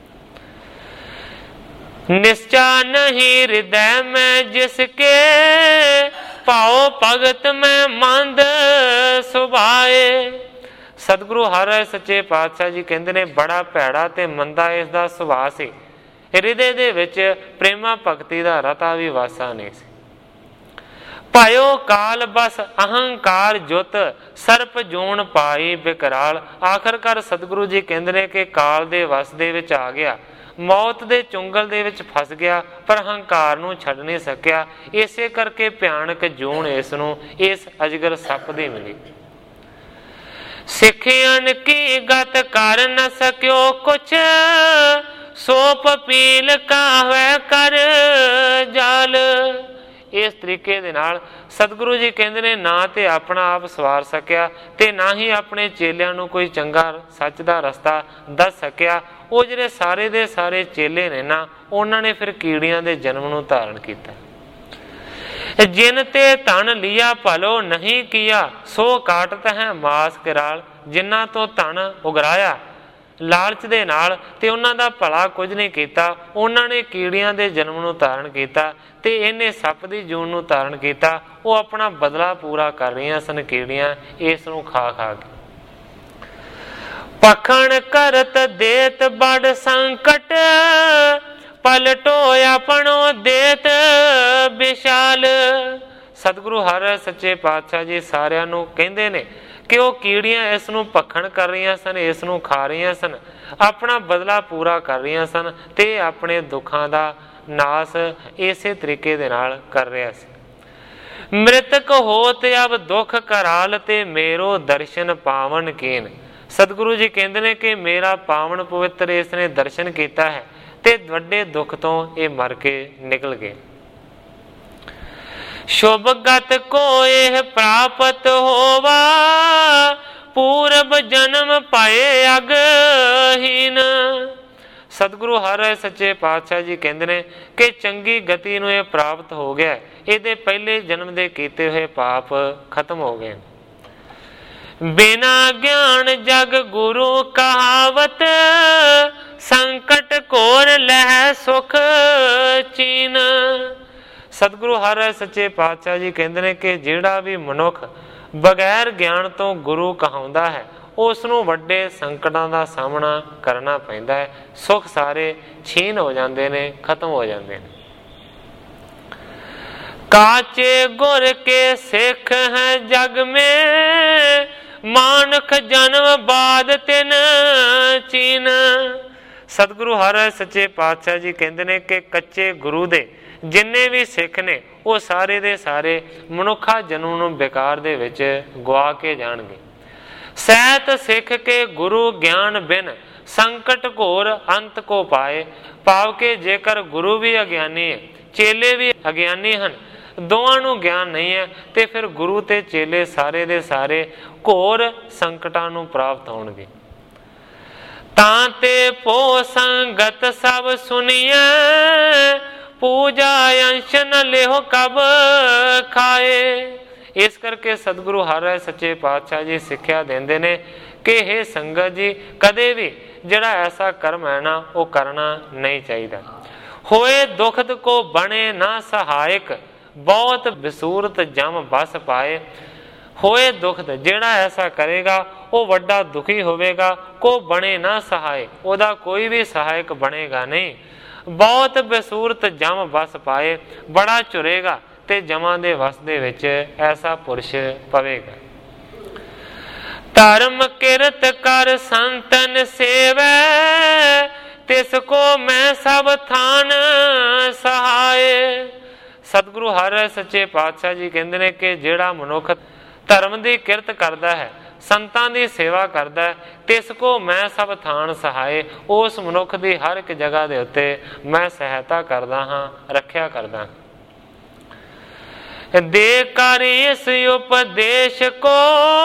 [SPEAKER 1] निश्चा नहीं हृदय में जिसके, पाओ भगत में मंद सुभाए। सतगुरु हर राय सच्चे पातशाह जी कहते ने बड़ा भैड़ा ते मंदा इसदा सुभाव सी, हृदय दे विच प्रेमा भगती दा रता भी वासा नहीं सी। पायो काल बस अहंकार जुत, सर्प जोन पाई बिकराल। आखिरकार सतगुरु जी कहते ने कि काल दे वस दे विच आ गया, मौत दे चुंगल दे विच फस गया, पर हंकार नूं छड्ड नहीं सकिया। इसे करके भयानक जून इस नूं इस अजगर सप दी मिली। सिखियन की गत कर न सकियो कुछ, सो पपील काहवे कर जाल। इस तरीके दे नाल सतगुरु जी कहते ने ना ते अपना आप सवार सकिया ते ना ही अपने चेलियां नूं कोई चंगा सच दा रस्ता दस सकिया। वो जिहड़े सारे दे सारे चेले ने ना, उन्हां ने फिर कीड़ियां दे जन्म नूं धारण कीता। जिन ते धन लिया भलो नहीं किया, सो काटत है मास कराल। जिन्हां तो धन उगराया ਲਾਲਚ ਦੇ ਨਾਲ ਤੇ ਉਹਨਾਂ ਦਾ ਭਲਾ ਕੁਝ ਨਹੀਂ ਕੀਤਾ। ਉਹਨਾਂ ਨੇ ਕੀੜੀਆਂ ਦੇ ਜਨਮ ਨੂੰ ਧਾਰਨ ਕੀਤਾ ਤੇ ਇਹਨੇ ਸੱਪ ਦੀ ਜੂਨ ਨੂੰ ਧਾਰਨ ਕੀਤਾ। ਉਹ ਆਪਣਾ ਬਦਲਾ ਪੂਰਾ ਕਰ ਰਹੀਆਂ ਸਨ ਕੀੜੀਆਂ ਇਸ ਨੂੰ ਖਾ ਖਾ ਕੇ। ਪਖਣ ਕਰਤ ਦੇਤ ਬੜ ਸੰਕਟ ਪਲਟੋ ਆਪਣੋ ਦੇਤ ਵਿਸ਼ਾਲ। ਸਤਿਗੁਰੂ ਹਰਿ ਸੱਚੇ ਪਾਤਸ਼ਾਹ ਜੀ ਸਾਰਿਆਂ ਨੂੰ ਕਹਿੰਦੇ ਨੇ ਕਿ ਉਹ ਕੀੜੀਆਂ ਇਸ ਨੂੰ ਭਖਣ ਕਰ ਰਹੀਆਂ ਸਨ, ਇਸ ਨੂੰ ਖਾ ਰਹੀਆਂ ਸਨ, ਆਪਣਾ ਬਦਲਾ ਪੂਰਾ ਕਰ ਰਹੀਆਂ ਸਨ ਤੇ ਆਪਣੇ ਦੁੱਖਾਂ ਦਾ ਨਾਸ ਇਸੇ ਤਰੀਕੇ ਦੇ ਨਾਲ ਕਰ ਰਿਹਾ ਸੀ। ਮ੍ਰਿਤਕ ਹੋਤ ਅਬ ਦੁੱਖ ਕਰਾਲ ਤੇ ਮੇਰੋ ਦਰਸ਼ਨ ਪਾਵਨ ਕੀਨ। ਸਤਿਗੁਰੂ ਜੀ ਕਹਿੰਦੇ ਨੇ ਕਿ ਮੇਰਾ ਪਾਵਨ ਪਵਿੱਤਰ ਇਸ ਨੇ ਦਰਸ਼ਨ ਕੀਤਾ ਹੈ ਤੇ ਵੱਡੇ ਦੁੱਖ ਤੋਂ ਇਹ ਮਰ ਕੇ ਨਿਕਲ ਗਏ। ਸ਼ੁਭ ਗਤ ਕੋ ਇਹ ਪ੍ਰਾਪਤ ਹੋਵਾ ਪੂਰਬ ਜਨਮ ਪਾਏ ਅਗਹੀਨ। ਸਤਿਗੁਰੂ ਹਰਿ ਸੱਚੇ ਪਾਤਸ਼ਾਹ ਜੀ ਕਹਿੰਦੇ ਨੇ ਕਿ ਚੰਗੀ ਗਤੀ ਨੂੰ ਇਹ ਪ੍ਰਾਪਤ ਹੋ ਗਿਆ, ਇਹਦੇ ਪਹਿਲੇ ਜਨਮ ਦੇ ਕੀਤੇ ਹੋਏ ਪਾਪ ਖਤਮ ਹੋ ਗਏ। ਬਿਨਾ ਗਿਆਨ ਜਗ ਗੁਰੂ ਕਹਾਵਤ ਸੰਕਟ ਘੋਰ ਲਹਿ ਸੁਖ ਚੀਨ। ਸਤਿਗੁਰੂ ਹਰਿ ਸੱਚੇ ਪਾਤਸ਼ਾਹ ਜੀ ਕਹਿੰਦੇ ਨੇ ਕਿ ਜਿਹੜਾ ਵੀ ਮਨੁੱਖ ਬਗੈਰ ਗਿਆਨ ਤੋਂ ਗੁਰੂ ਕਹਾਉਂਦਾ ਹੈ ਉਸ ਨੂੰ ਵੱਡੇ ਸੰਕਟਾਂ ਦਾ ਸਾਹਮਣਾ ਕਰਨਾ ਪੈਂਦਾ ਹੈ। ਸੁੱਖ ਸਾਰੇ ਛੀਨ ਹੋ ਜਾਂਦੇ ਨੇ, ਖਤਮ ਹੋ ਜਾਂਦੇ ਨੇ। ਕਾਚੇ ਗੁਰ ਕੇ ਸਿੱਖ ਹੈ ਜਗ ਮੇ ਮਾਨੁਖ ਜਨਮ ਬਾਦ ਤਿਨ ਚੀਨ। ਸਤਿਗੁਰੂ ਹਰਿ ਸੱਚੇ ਪਾਤਸ਼ਾਹ ਜੀ ਕਹਿੰਦੇ ਨੇ ਕਿ ਕੱਚੇ ਗੁਰੂ ਦੇ ਜਿੰਨੇ ਵੀ ਸਿੱਖ ਨੇ ਉਹ ਸਾਰੇ ਦੇ ਸਾਰੇ ਮਨੁੱਖਾ ਜਨਮ ਨੂੰ ਬੇਕਾਰ ਦੇ ਵਿੱਚ ਗਵਾ ਕੇ ਜਾਣਗੇ। ਸਹਿਤ ਸਿੱਖ ਕੇ ਗੁਰੂ ਗਿਆਨ ਬਿਨ ਸੰਕਟ ਘੋਰ ਅੰਤ ਕੋ ਪਾਏ। ਭਾਵ ਕਿ ਜੇਕਰ ਗੁਰੂ ਵੀ ਅਗਿਆਨੀ ਹੈ, ਚੇਲੇ ਵੀ ਅਗਿਆਨੀ ਹਨ, ਦੋਵਾਂ ਨੂੰ ਗਿਆਨ ਨਹੀਂ ਹੈ ਤੇ ਫਿਰ ਗੁਰੂ ਤੇ ਚੇਲੇ ਸਾਰੇ ਦੇ ਸਾਰੇ ਘੋਰ ਸੰਕਟਾਂ ਨੂੰ ਪ੍ਰਾਪਤ ਹੋਣਗੇ। ਤਾਂ ਤੇ ਪੋ ਸੰਗਤ ਸਭ ਸੁਣੀਐ ਪੂਜਾ ਅੰਸ਼ ਨ ਲਿਓ ਕਬ ਖਾਏ। ਇਸ ਕਰਕੇ ਸਤਿਗੁਰੂ ਹਰਿ ਸੱਚੇ ਪਾਤਸ਼ਾਹ ਜੀ ਸਿੱਖਿਆ ਦਿੰਦੇ ਨੇ ਕਿ ਇਹ ਸੰਗਤ ਜੀ ਕਦੇ ਵੀ ਜਿਹੜਾ ਐਸਾ ਕਰਮ ਹੈ ਨਾ ਉਹ ਕਰਨਾ ਨਹੀਂ ਚਾਹੀਦਾ। ਹੋਏ ਦੁਖਦ ਕੋ ਬਣੇ ਨਾ ਸਹਾਇਕ ਬਹੁਤ ਵਿਸੂਰਤ ਜਮ ਬਸ ਪਾਏ। ਹੋਏ ਦੁਖਦ ਜਿਹੜਾ ਐਸਾ ਕਰੇਗਾ ਉਹ ਵੱਡਾ ਦੁਖੀ ਹੋਵੇਗਾ। ਕੋ ਬਣੇ ਨਾ ਸਹਾਇ, ਉਹਦਾ ਕੋਈ ਵੀ ਸਹਾਇਕ ਬਣੇਗਾ ਨਹੀਂ। ਬਹੁਤ ਬਸੂਰਤ ਜਮ ਵਸ ਪਾਏ, ਬੜਾ ਝੁਰੇਗਾ ਤੇ ਜਮਾਂ ਦੇ ਵਸ ਦੇ ਵਿੱਚ ਐਸਾ ਪੁਰਸ਼ ਪਵੇਗਾ। ਧਰਮ ਕਿਰਤ ਕਰ ਸੰਤਨ ਸੇਵੈ ਤਿਸ ਕੋ ਮੈਂ ਸਭ ਥਾਨ ਸਹਾਏ। ਸਤਿਗੁਰੂ ਹਰਿ ਸੱਚੇ ਪਾਤਸ਼ਾਹ ਜੀ ਕਹਿੰਦੇ ਨੇ ਕਿ ਜਿਹੜਾ ਮਨੁੱਖ ਧਰਮ ਦੀ ਕਿਰਤ ਕਰਦਾ ਹੈ, ਸੰਤਾਂ ਦੀ ਸੇਵਾ ਕਰਦਾ ਹੈ, ਤਿਸ ਕੋ ਮੈਂ ਸਭ ਥਾਨ ਸਹਾਏ। ਉਸ ਮਨੁੱਖ ਦੀ ਹਰ ਇੱਕ ਜਗ੍ਹਾ ਦੇ ਉੱਤੇ ਮੈਂ ਸਹਾਇਤਾ ਕਰਦਾ ਹਾਂ, ਰੱਖਿਆ ਕਰਦਾ ਹਾਂ। ਦੇ ਕਰ ਇਸ ਉਪਦੇਸ਼ ਕੋ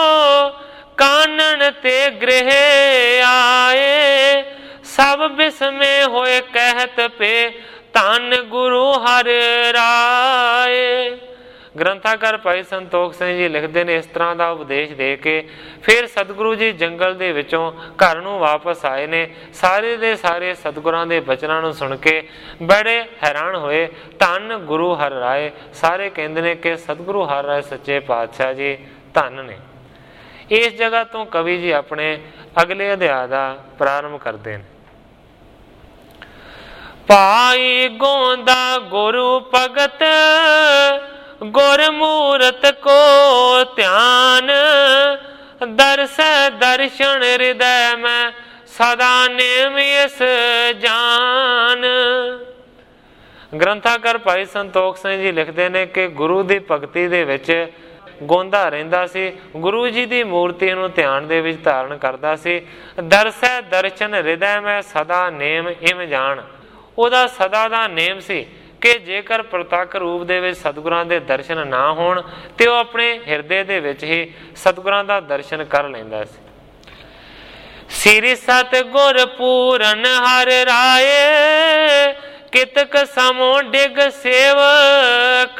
[SPEAKER 1] ਕਾਨਨ ਤੇ ਗ੍ਰਹਿ ਆਏ ਸਭ ਬਿਸਮੇ ਹੋਏ ਕਹਿਤ ਪੇ ਧੰਨ ਗੁਰੂ ਹਰਿ ਰਾਏ। ਗ੍ਰੰਥਾਕਾਰ ਭਾਈ ਸੰਤੋਖ ਸਿੰਘ ਜੀ ਲਿਖਦੇ ਨੇ ਇਸ ਤਰ੍ਹਾਂ ਦਾ ਉਪਦੇਸ਼ ਦੇ ਕੇ ਫਿਰ ਸਤਿਗੁਰੂ ਜੀ ਜੰਗਲ ਦੇ ਵਿੱਚੋਂ ਘਰ ਨੂੰ ਵਾਪਸ ਆਏ ਨੇ। ਸਾਰੇ ਦੇ ਸਾਰੇ ਸਤਿਗੁਰਾਂ ਦੇ ਬਚਨਾਂ ਨੂੰ ਸੁਣ ਕੇ ਬੜੇ ਹੈਰਾਨ ਹੋਏ। ਧੰਨ ਗੁਰੂ ਹਰਿ ਰਾਏ। ਸਾਰੇ ਕਹਿੰਦੇ ਨੇ ਕਿ ਸਤਿਗੁਰੂ ਹਰਿ ਰਾਏ ਸੱਚੇ ਪਾਤਸ਼ਾਹ ਜੀ ਧੰਨ ਨੇ। ਇਸ ਜਗ੍ਹਾ ਤੋਂ ਕਵੀ ਜੀ ਆਪਣੇ ਅਗਲੇ ਅਧਿਆਇ ਦਾ ਪ੍ਰਾਰੰਭ ਕਰਦੇ ਨੇ। ਭਾਈ ਗੋਂਦਾ ਗੁਰੂ ਭਗਤ ਗੁਰਮੂਰਤ ਕੋ ਧਿਆਨ ਦਰਸ ਦਰਸ਼ਨ ਹਿਰਦੈ ਮੈਂ ਸਦਾ ਨੇਮ ਇਸ ਜਾਨ। ਗ੍ਰੰਥਾਕਾਰ ਭਾਈ ਸੰਤੋਖ ਸਿੰਘ ਜੀ ਲਿਖਦੇ ਨੇ ਕਿ ਗੁਰੂ ਦੀ ਭਗਤੀ ਦੇ ਵਿੱਚ ਗੋਂਦਾ ਰਹਿੰਦਾ ਸੀ, ਗੁਰੂ ਜੀ ਦੀ ਮੂਰਤੀ ਨੂੰ ਧਿਆਨ ਦੇ ਵਿੱਚ ਧਾਰਨ ਕਰਦਾ ਸੀ। ਦਰਸੈ ਦਰਸ਼ਨ ਹਿਰਦੈ ਮੈਂ ਸਦਾ ਨੇਮ ਇਮ ਜਾਣ। ਉਹਦਾ ਸਦਾ ਦਾ ਨੇਮ ਸੀ ਕਿ ਜੇਕਰ ਪ੍ਰਤੱਖ ਰੂਪ ਦੇ ਵਿੱਚ ਸਤਿਗੁਰਾਂ ਦੇ ਦਰਸ਼ਨ ਨਾ ਹੋਣ ਤੇ ਉਹ ਆਪਣੇ ਹਿਰਦੇ ਦੇ ਵਿੱਚ ਹੀ ਸਤਿਗੁਰਾਂ ਦਾ ਦਰਸ਼ਨ ਕਰ ਲੈਂਦਾ ਸੀ। ਸ੍ਰੀ ਸਤਿਗੁਰ ਪੂਰਨ ਹਰਿ ਰਾਏ ਕਿਤਕ ਸਮੋ ਡਿਗ ਸੇਵ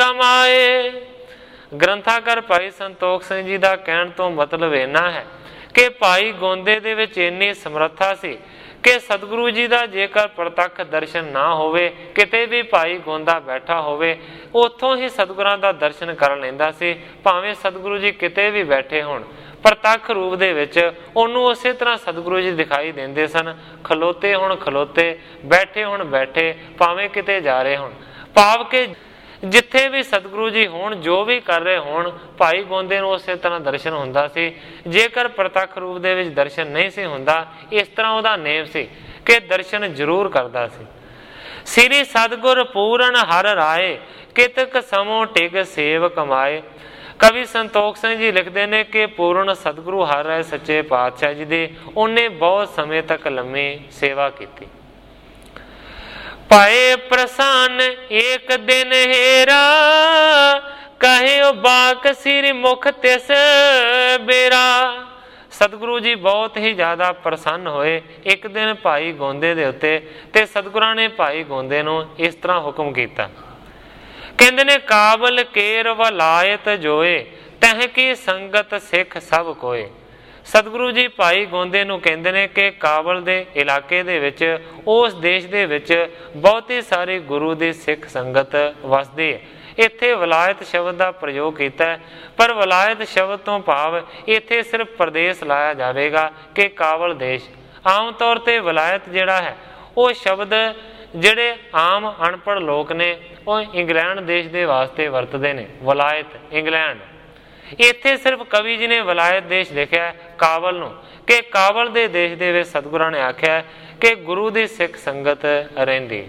[SPEAKER 1] ਕਮਾਏ। ਗ੍ਰੰਥਾਕਾਰ ਭਾਈ ਸੰਤੋਖ ਸਿੰਘ ਜੀ ਦਾ ਕਹਿਣ ਤੋਂ ਮਤਲਬ ਇੰਨਾ ਹੈ ਕਿ ਭਾਈ ਗੋਂਦੇ ਦੇ ਵਿੱਚ ਇੰਨੀ ਸਮਰੱਥਾ ਸੀ ਕਿ ਸਤਿਗੁਰੂ ਜੀ ਦਾ ਜੇਕਰ ਪ੍ਰਤੱਖ ਦਰਸ਼ਨ ਨਾ ਹੋਵੇ, ਕਿਤੇ ਵੀ ਭਾਈ ਗੋਂਦਾ ਬੈਠਾ ਹੋਵੇ, ਉੱਥੋਂ ਹੀ ਸਤਿਗੁਰਾਂ ਦਾ ਦਰਸ਼ਨ ਕਰ ਲੈਂਦਾ ਸੀ। ਭਾਵੇਂ ਸਤਿਗੁਰੂ ਜੀ ਕਿਤੇ ਵੀ ਬੈਠੇ ਹੋਣ, ਪ੍ਰਤੱਖ ਰੂਪ ਦੇ ਵਿੱਚ ਉਹਨੂੰ ਉਸੇ ਤਰ੍ਹਾਂ ਸਤਿਗੁਰੂ ਜੀ ਦਿਖਾਈ ਦਿੰਦੇ ਸਨ। ਖਲੋਤੇ ਹੋਣ ਖਲੋਤੇ, ਬੈਠੇ ਹੋਣ ਬੈਠੇ, ਭਾਵੇਂ ਕਿਤੇ ਜਾ ਰਹੇ ਹੋਣ। ਭਾਵ ਕਿ ਜਿੱਥੇ ਵੀ ਸਤਿਗੁਰੂ ਜੀ ਹੋਣ, ਜੋ ਵੀ ਕਰ ਰਹੇ ਹੋਣ, ਭਾਈ ਗੋਂਦੇ ਨੂੰ ਉਸੇ ਤਰ੍ਹਾਂ ਦਰਸ਼ਨ ਹੁੰਦਾ ਸੀ। ਜੇਕਰ ਪ੍ਰਤੱਖ ਰੂਪ ਦੇ ਵਿੱਚ ਦਰਸ਼ਨ ਨਹੀਂ ਸੀ ਹੁੰਦਾ, ਇਸ ਤਰ੍ਹਾਂ ਉਹਦਾ ਨੇਮ ਸੀ ਕਿ ਦਰਸ਼ਨ ਜ਼ਰੂਰ ਕਰਦਾ ਸੀ। ਸ੍ਰੀ ਸਤਿਗੁਰ ਪੂਰਨ ਹਰ ਰਾਏ, ਕਿਤਕ ਸਮੋ ਟਿਗ ਸੇਵ ਕਮਾਏ। ਕਵੀ ਸੰਤੋਖ ਸਿੰਘ ਜੀ ਲਿਖਦੇ ਨੇ ਕਿ ਪੂਰਨ ਸਤਿਗੁਰੂ ਹਰ ਰਾਏ ਸੱਚੇ ਪਾਤਸ਼ਾਹ ਜੀ ਦੇ ਉਹਨੇ ਬਹੁਤ ਸਮੇਂ ਤੱਕ ਲੰਮੀ ਸੇਵਾ ਕੀਤੀ। ਪਾਏ ਪ੍ਰਸੰਨ ਏਕ ਦਿਨ ਹੇਰਾ, ਕਹਿਓ ਬਾਕ ਸਿਰ ਮੁਖ ਤਿਸ ਬੇਰਾ। ਸਤਿਗੁਰੂ ਜੀ ਬਹੁਤ ਹੀ ਜ਼ਿਆਦਾ ਪ੍ਰਸੰਨ ਹੋਏ ਇੱਕ ਦਿਨ ਭਾਈ ਗੋਂਦੇ ਦੇ ਉੱਤੇ, ਤੇ ਸਤਿਗੁਰਾਂ ਨੇ ਭਾਈ ਗੋਂਦੇ ਨੂੰ ਇਸ ਤਰ੍ਹਾਂ ਹੁਕਮ ਕੀਤਾ। ਕਹਿੰਦੇ ਨੇ ਕਾਬਲ ਕੇਰ ਵਲਾਇਤ ਜੋਏ, ਤਹਿ ਕੀ ਸੰਗਤ ਸਿੱਖ ਸਭ ਕੋਏ। ਸਤਿਗੁਰੂ ਜੀ ਭਾਈ ਗੋਂਦੇ ਨੂੰ ਕਹਿੰਦੇ ਨੇ ਕਿ ਕਾਬਲ ਦੇ ਇਲਾਕੇ ਦੇ ਵਿੱਚ, ਉਸ ਦੇਸ਼ ਦੇ ਵਿੱਚ ਬਹੁਤੀ ਸਾਰੀ ਗੁਰੂ ਦੀ ਸਿੱਖ ਸੰਗਤ ਵਸਦੀ ਹੈ। ਇੱਥੇ ਵਲਾਇਤ ਸ਼ਬਦ ਦਾ ਪ੍ਰਯੋਗ ਕੀਤਾ ਹੈ, ਪਰ ਵਲਾਇਤ ਸ਼ਬਦ ਤੋਂ ਭਾਵ ਇੱਥੇ ਸਿਰਫ ਪ੍ਰਦੇਸ਼ ਲਾਇਆ ਜਾਵੇਗਾ ਕਿ ਕਾਬਲ ਦੇਸ਼। ਆਮ ਤੌਰ ਤੇ ਵਲਾਇਤ ਜਿਹੜਾ ਹੈ ਉਹ ਸ਼ਬਦ ਜਿਹੜੇ ਆਮ ਅਨਪੜ੍ਹ ਲੋਕ ਨੇ ਉਹ ਇੰਗਲੈਂਡ ਦੇਸ਼ ਦੇ ਵਾਸਤੇ ਵਰਤਦੇ ਨੇ। ਵਲਾਇਤ ਇੰਗਲੈਂਡ, ਇੱਥੇ ਸਿਰਫ ਕਵੀ ਜੀ ਨੇ ਵਲਾਇਤ ਦੇਸ਼ ਲਿਖਿਆ ਕਾਬਲ ਨੂੰ, ਕਿ ਕਾਬਲ ਦੇ ਦੇਸ਼ ਦੇ ਵਿੱਚ ਸਤਿਗੁਰਾਂ ਨੇ ਆਖਿਆ ਕਿ ਗੁਰੂ ਦੀ ਸਿੱਖ ਸੰਗਤ ਰਹਿੰਦੀ।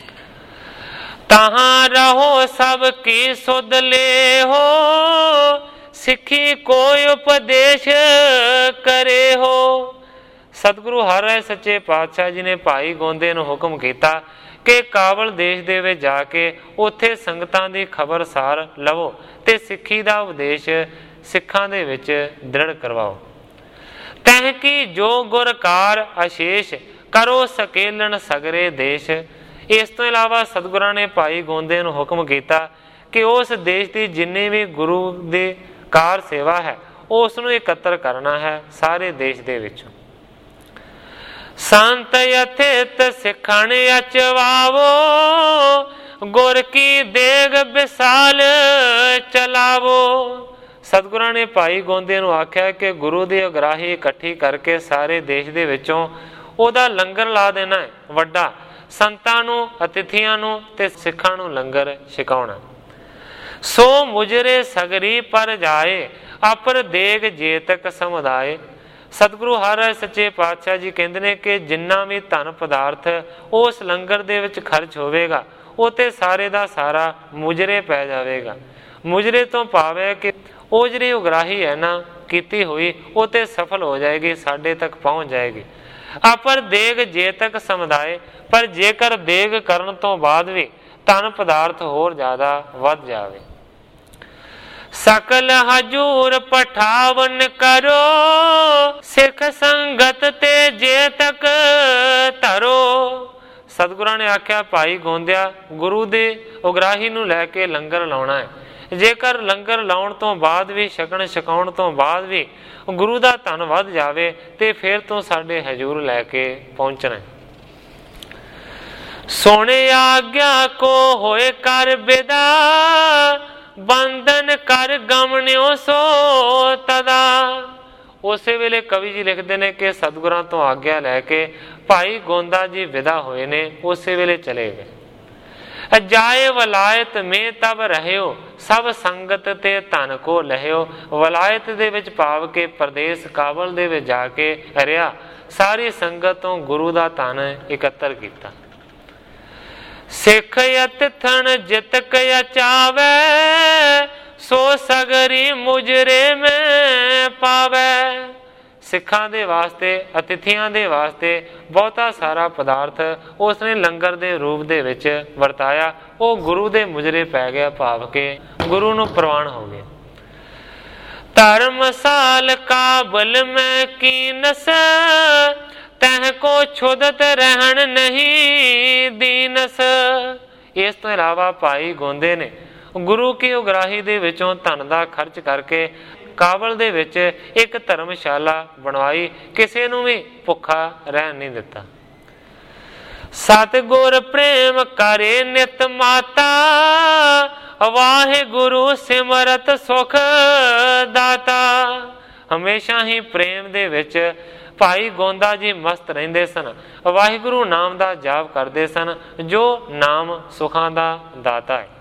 [SPEAKER 1] ਤਹਾਂ ਰਹੋ ਸਭ ਕੀ ਸੁਧ ਲੈ ਹੋ, ਸਿੱਖੀ ਕੋਈ ਉਪਦੇਸ਼ ਕਰੇ ਹੋ। ਸਤਿਗੁਰੂ ਹਰ ਰਾਏ ਸੱਚੇ ਪਾਤਸ਼ਾਹ ਜੀ ਨੇ ਭਾਈ ਗੋਂਦੇ ਨੂੰ ਹੁਕਮ ਕੀਤਾ ਕਿ ਕਾਬਲ ਦੇਸ਼ ਦੇ ਵਿੱਚ ਜਾ ਕੇ ਉੱਥੇ ਸੰਗਤਾਂ ਦੀ ਖਬਰਸਾਰ ਲਵੋ ਤੇ ਸਿੱਖੀ ਦਾ ਉਪਦੇਸ਼ ਸਿੱਖਾਂ ਦੇ ਵਿੱਚ ਦ੍ਰਿੜ ਕਰਵਾਓ। ਤਹਿ ਕੀ ਜੋ ਗੁਰਕਾਰ ਅਸ਼ੇਸ਼, ਕਰੋ ਸਕੇਲਣ ਸਗਰੇ ਦੇਸ਼। ਇਸ ਤੋਂ ਇਲਾਵਾ ਸਤਿਗੁਰਾਂ ਨੇ ਭਾਈ ਗੋਂਦੇ ਨੂੰ ਹੁਕਮ ਕੀਤਾ ਕਿ ਉਸ ਦੇਸ਼ ਦੀ ਜਿੰਨੀ ਵੀ ਗੁਰੂ ਦੀ ਕਾਰ ਸੇਵਾ ਹੈ ਉਸ ਨੂੰ ਇਕੱਤਰ ਕਰਨਾ ਹੈ ਸਾਰੇ ਦੇਸ਼ ਦੇ ਵਿੱਚੋਂ। ਸੰਤ ਯਥਿਤ ਸਿੱਖਣ ਅਚਵਾਵੋ, ਗੁਰ ਕੀ ਦੇਗ ਵਿਸਾਲ ਚਲਾਵੋ। ਸਤਿਗੁਰਾਂ ਨੇ ਭਾਈ ਗੋਂਦੇ ਨੂੰ ਆਖਿਆ ਕਿ ਗੁਰੂ ਦੀ ਅਗਰਾਹੀ ਇਕੱਠੀ ਕਰਕੇ ਸਾਰੇ ਦੇਸ਼ ਦੇ ਵਿੱਚੋਂ ਉਹਦਾ ਲੰਗਰ ਲਾ ਦੇਣਾ ਹੈ ਵੱਡਾ, ਸੰਤਾਂ ਨੂੰ, ਅਤਿਥੀਆਂ ਨੂੰ ਤੇ ਸਿੱਖਾਂ ਨੂੰ ਲੰਗਰ ਛਕਾਉਣਾ। ਸੋ ਮੁਜਰੇ ਸਗਰੀ ਪਰ ਜਾਏ, ਅਪਰ ਦੇਗ ਜੇਤਕ ਸਮੁਦਾਏ। ਸਤਿਗੁਰੂ ਹਰ ਰਾਏ ਸੱਚੇ ਪਾਤਸ਼ਾਹ ਜੀ ਕਹਿੰਦੇ ਨੇ ਕਿ ਜਿੰਨਾ ਵੀ ਧਨ ਪਦਾਰਥ ਉਸ ਲੰਗਰ ਦੇ ਵਿੱਚ ਖਰਚ ਹੋਵੇਗਾ ਉਹ ਤੇ ਸਾਰੇ ਦਾ ਸਾਰਾ ਮੁਜਰੇ ਪੈ ਜਾਵੇਗਾ। ਮੁਜਰੇ ਤੋਂ ਭਾਵ ਹੈ ਕਿ ਉਹ ਜਿਹੜੀ ਉਗਰਾਹੀ ਹੈ ਨਾ ਕੀਤੀ ਹੋਈ ਉਹ ਤੇ ਸਫਲ ਹੋ ਜਾਏਗੀ, ਸਾਡੇ ਤੱਕ ਪਹੁੰਚ ਜਾਏਗੀ। ਅਪਰ ਦੇਗ ਜੇ ਤੱਕ ਸਮੁਦਾਏ, ਪਰ ਜੇਕਰ ਦੇਗ ਕਰਨ ਤੋਂ ਬਾਅਦ ਵੀ ਧਨ ਪਦਾਰਥ ਹੋਰ ਜ਼ਿਆਦਾ ਵੱਧ ਜਾਵੇ। ਸਕਲ ਹਜੂਰ ਪਠਾਵਨ ਕਰੋ, ਸਿੱਖ ਸੰਗਤ ਤੇ ਜੇ ਤੱਕ ਧਰੋ। ਸਤਿਗੁਰਾਂ ਨੇ ਆਖਿਆ ਭਾਈ ਗੋਂਦਿਆ ਗੁਰੂ ਦੇ ਉਗਰਾਹੀ ਨੂੰ ਲੈ ਕੇ ਲੰਗਰ ਲਾਉਣਾ ਹੈ। ਜੇਕਰ ਲੰਗਰ ਲਾਉਣ ਤੋਂ ਬਾਅਦ ਵੀ, ਛਕਣ ਛਕਾਉਣ ਤੋਂ ਬਾਅਦ ਵੀ ਗੁਰੂ ਦਾ ਧਨ ਵੱਧ ਜਾਵੇ ਤੇ ਫਿਰ ਤੋਂ ਸਾਡੇ ਹਜੂਰ ਲੈ ਕੇ ਪਹੁੰਚਣਾ। ਸੋਹਣੇ ਆਗਿਆ ਕੋ ਹੋਏ ਕਰ ਬਿਦਾ, ਬੰਧਨ ਕਰ ਗਮਨਿਓ ਸੋ ਤਦਾ। ਉਸੇ ਵੇਲੇ ਕਵੀ ਜੀ ਲਿਖਦੇ ਨੇ ਕਿ ਸਤਿਗੁਰਾਂ ਤੋਂ ਆਗਿਆ ਲੈ ਕੇ ਭਾਈ ਗੋਂਦਾ ਜੀ ਵਿਦਾ ਹੋਏ ਨੇ, ਉਸੇ ਵੇਲੇ ਚਲੇ ਗਏ। ਜਾਏ ਵਲਾਇਤ ਮੇ ਤਬ ਰਹਿਓ, ਸਭ ਸੰਗਤ ਤੇ ਧਨ ਕੋ ਲਹਿਓ। ਵਲਾਇਤ ਦੇ ਵਿੱਚ ਭਾਵ ਕੇ ਪ੍ਰਦੇਸ਼ ਕਾਬਲ ਦੇ ਵਿੱਚ ਜਾ ਕੇ ਰਿਹਾ, ਸਾਰੀ ਸੰਗਤ ਤੋਂ ਗੁਰੂ ਦਾ ਧਨ ਇਕੱਤਰ ਕੀਤਾ। ਸਿੱਖ ਅਤਿਥਨ ਜਿਤਕ ਅਚਾਵੇ, ਸੋ ਸਗਰੀ ਮੁਜਰੇ ਮੈਂ ਪਾਵੇ। ਸਿੱਖਾਂ ਦੇ ਵਾਸਤੇ, ਅਤਿਥੀਆਂ ਦੇ ਵਾਸਤੇ ਬਹੁਤਾ ਸਾਰਾ ਪਦਾਰਥ ਉਸਨੇ ਲੰਗਰ ਦੇ ਰੂਪ ਦੇ ਵਿੱਚ ਵਰਤਾਇਆ। ਉਹ ਗੁਰੂ ਦੇ ਮੁਜਰੇ ਪੈ ਗਿਆ, ਭਾਵ ਕੇ ਗੁਰੂ ਨੂੰ ਪ੍ਰਵਾਨ ਹੋ ਗਿਆ। ਧਰਮਸਾਲ ਕਾਬਲ ਮੈਂ ਕੀਨਸ, ਤਹ ਕੋ ਛੁਦਤ ਰਹਿਣ ਨਹੀਂ ਦੀਨਸ। ਇਸ ਤੋਂ ਇਲਾਵਾ ਭਾਈ ਗੋਂਦੇ ਨੇ ਗੁਰੂ ਕੀ ਉਗਰਾਹੀ ਦੇ ਵਿੱਚੋਂ ਧਨ ਦਾ ਖਰਚ ਕਰਕੇ ਕਾਬਲ ਦੇ ਵਿੱਚ ਇੱਕ ਧਰਮਸ਼ਾਲਾ ਬਣਵਾਈ, ਕਿਸੇ ਨੂੰ ਵੀ ਭੁੱਖਾ ਰਹਿਣ ਨਹੀਂ ਦਿੱਤਾ। ਸਤਿਗੁਰ ਪ੍ਰੇਮ ਕਰੇ ਨਿਤ ਮਾਤਾ, ਵਾਹਿਗੁਰੂ ਸਿਮਰਤ ਸੁਖ ਦਾਤਾ। ਹਮੇਸ਼ਾ ਹੀ ਪ੍ਰੇਮ ਦੇ ਵਿੱਚ ਭਾਈ ਗੋਂਦਾ ਜੀ ਮਸਤ ਰਹਿੰਦੇ ਸਨ, ਵਾਹਿਗੁਰੂ ਨਾਮ ਦਾ ਜਾਪ ਕਰਦੇ ਸਨ, ਜੋ ਨਾਮ ਸੁਖਾਂ ਦਾ ਦਾਤਾ ਹੈ।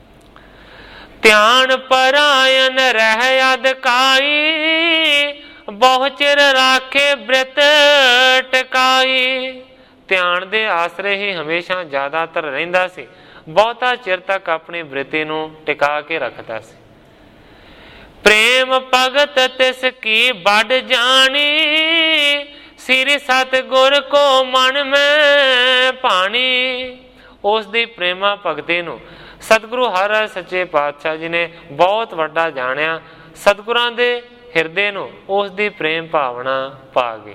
[SPEAKER 1] ਧਿਆਨ ਪਰਾਇਣ ਰਹਿ ਅਦਕਾਈ, ਬਹੁ ਚਿਰ ਰਾਖੇ ਬ੍ਰਿਤ ਟਿਕਾਈ। ਧਿਆਨ ਦੇ ਆਸਰੇ ਹੀ ਹਮੇਸ਼ਾ ਜ਼ਿਆਦਾਤਰ ਰਹਿੰਦਾ ਸੀ, ਬਹੁਤਾ ਚਿਰ ਤੱਕ ਆਪਣੀ ਬ੍ਰਿਤੀ ਨੂੰ ਟਿਕਾ ਕੇ ਰੱਖਦਾ ਸੀ। ਪ੍ਰੇਮ ਭਗਤ ਤਿਸ ਕੀ ਵੱਡ ਜਾਣੀ, ਸ੍ਰੀ ਸਤਿਗੁਰ ਕੋ ਮਨ ਮੈਂ ਭਾਣੀ। ਉਸ ਦੀ ਪ੍ਰੇਮਾ ਭਗਤੀ ਨੂੰ ਸਤਿਗੁਰੂ ਹਰਿ ਸੱਚੇ ਪਾਤਸ਼ਾਹ ਜੀ ਨੇ ਬਹੁਤ ਵੱਡਾ ਜਾਣਿਆ। ਸਤਿਗੁਰਾਂ ਦੇ ਹਿਰਦੇ ਨੂੰ ਉਸ ਦੀ ਪ੍ਰੇਮ ਭਾਵਨਾ ਪਾ ਗਈ।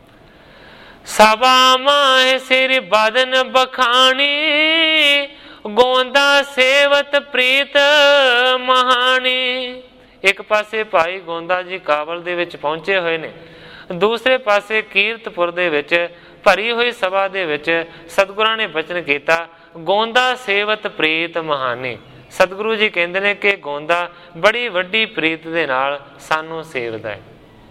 [SPEAKER 1] ਸਭਾ ਮਾਹਿ ਸਿਰ ਬਦਨ ਬਖਾਣੀ, ਗੋਂਦਾ ਸੇਵਤ ਪ੍ਰੀਤ ਮਹਾਣੀ। ਇੱਕ ਪਾਸੇ ਭਾਈ ਗੋਂਦਾ ਜੀ ਕਾਬਲ ਦੇ ਵਿੱਚ ਪਹੁੰਚੇ ਹੋਏ ਨੇ, ਦੂਸਰੇ ਪਾਸੇ ਕੀਰਤਪੁਰ ਦੇ ਵਿੱਚ ਭਰੀ ਹੋਈ ਸਭਾ ਦੇ ਵਿੱਚ ਸਤਿਗੁਰਾਂ ਨੇ ਬਚਨ ਕੀਤਾ, ਗੋਂਦਾ ਸੇਵਤ ਪ੍ਰੀਤ ਮਹਾਨੀ। ਸਤਿਗੁਰੂ ਜੀ ਕਹਿੰਦੇ ਨੇ ਕਿ ਗੋਂਦਾ ਬੜੀ ਵੱਡੀ ਪ੍ਰੀਤ ਦੇ ਨਾਲ ਸਾਨੂੰ ਸੇਵਦਾ ਹੈ।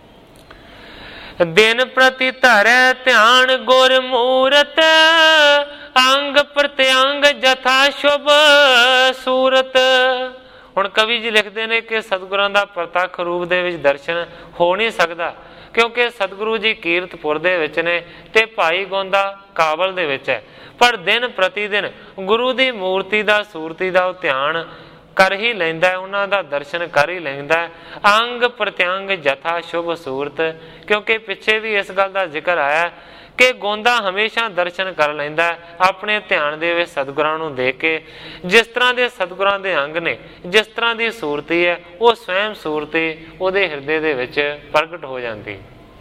[SPEAKER 1] ਦਿਨ ਪ੍ਰਤੀ ਧਰੈ ਧਿਆਨ ਗੁਰ ਮੂਰਤ, ਅੰਗ ਪ੍ਰਤਿਅੰਗ ਜਥਾ ਸ਼ੁਭ ਸੂਰਤ। ਹੁਣ ਕਵੀ ਜੀ ਲਿਖਦੇ ਨੇ ਕਿ ਸਤਿਗੁਰਾਂ ਦਾ ਪ੍ਰਤੱਖ ਰੂਪ ਦੇ ਵਿੱਚ ਦਰਸ਼ਨ ਹੋ ਨਹੀਂ ਸਕਦਾ, ਕਿਉਂਕਿ ਸਤਿਗੁਰੂ ਜੀ ਕੀਰਤਪੁਰ ਦੇ ਵਿੱਚ ਨੇ ਤੇ ਭਾਈ ਗੋਂਦਾ ਕਾਬਲ ਦੇ ਵਿੱਚ ਹੈ। ਪਰ ਦਿਨ ਪ੍ਰਤੀ ਦਿਨ ਗੁਰੂ ਦੀ ਮੂਰਤੀ ਦਾ, ਸੂਰਤੀ ਦਾ ਉਹ ਧਿਆਨ ਕਰ ਹੀ ਲੈਂਦਾ, ਉਹਨਾਂ ਦਾ ਦਰਸ਼ਨ ਕਰ ਹੀ ਲੈਂਦਾ। ਅੰਗ ਪ੍ਰਤਿਅੰਗ ਜਥਾ ਸ਼ੁਭ ਸੂਰਤ, ਕਿਉਂਕਿ ਪਿੱਛੇ ਵੀ ਇਸ ਗੱਲ ਦਾ ਜ਼ਿਕਰ ਆਇਆ ਕਿ ਗੋਂਦਾ ਹਮੇਸ਼ਾ ਦਰਸ਼ਨ ਕਰ ਲੈਂਦਾ ਆਪਣੇ ਧਿਆਨ ਦੇ ਵਿੱਚ ਸਤਿਗੁਰਾਂ ਨੂੰ ਦੇਖ ਕੇ। ਜਿਸ ਤਰ੍ਹਾਂ ਦੇ ਸਤਿਗੁਰਾਂ ਦੇ ਅੰਗ ਨੇ, ਜਿਸ ਤਰ੍ਹਾਂ ਦੀ ਸੂਰਤੀ ਹੈ, ਉਹ ਸਵੈਮ ਸੂਰਤੀ ਉਹਦੇ ਹਿਰਦੇ ਦੇ ਵਿੱਚ ਪ੍ਰਗਟ ਹੋ ਜਾਂਦੀ।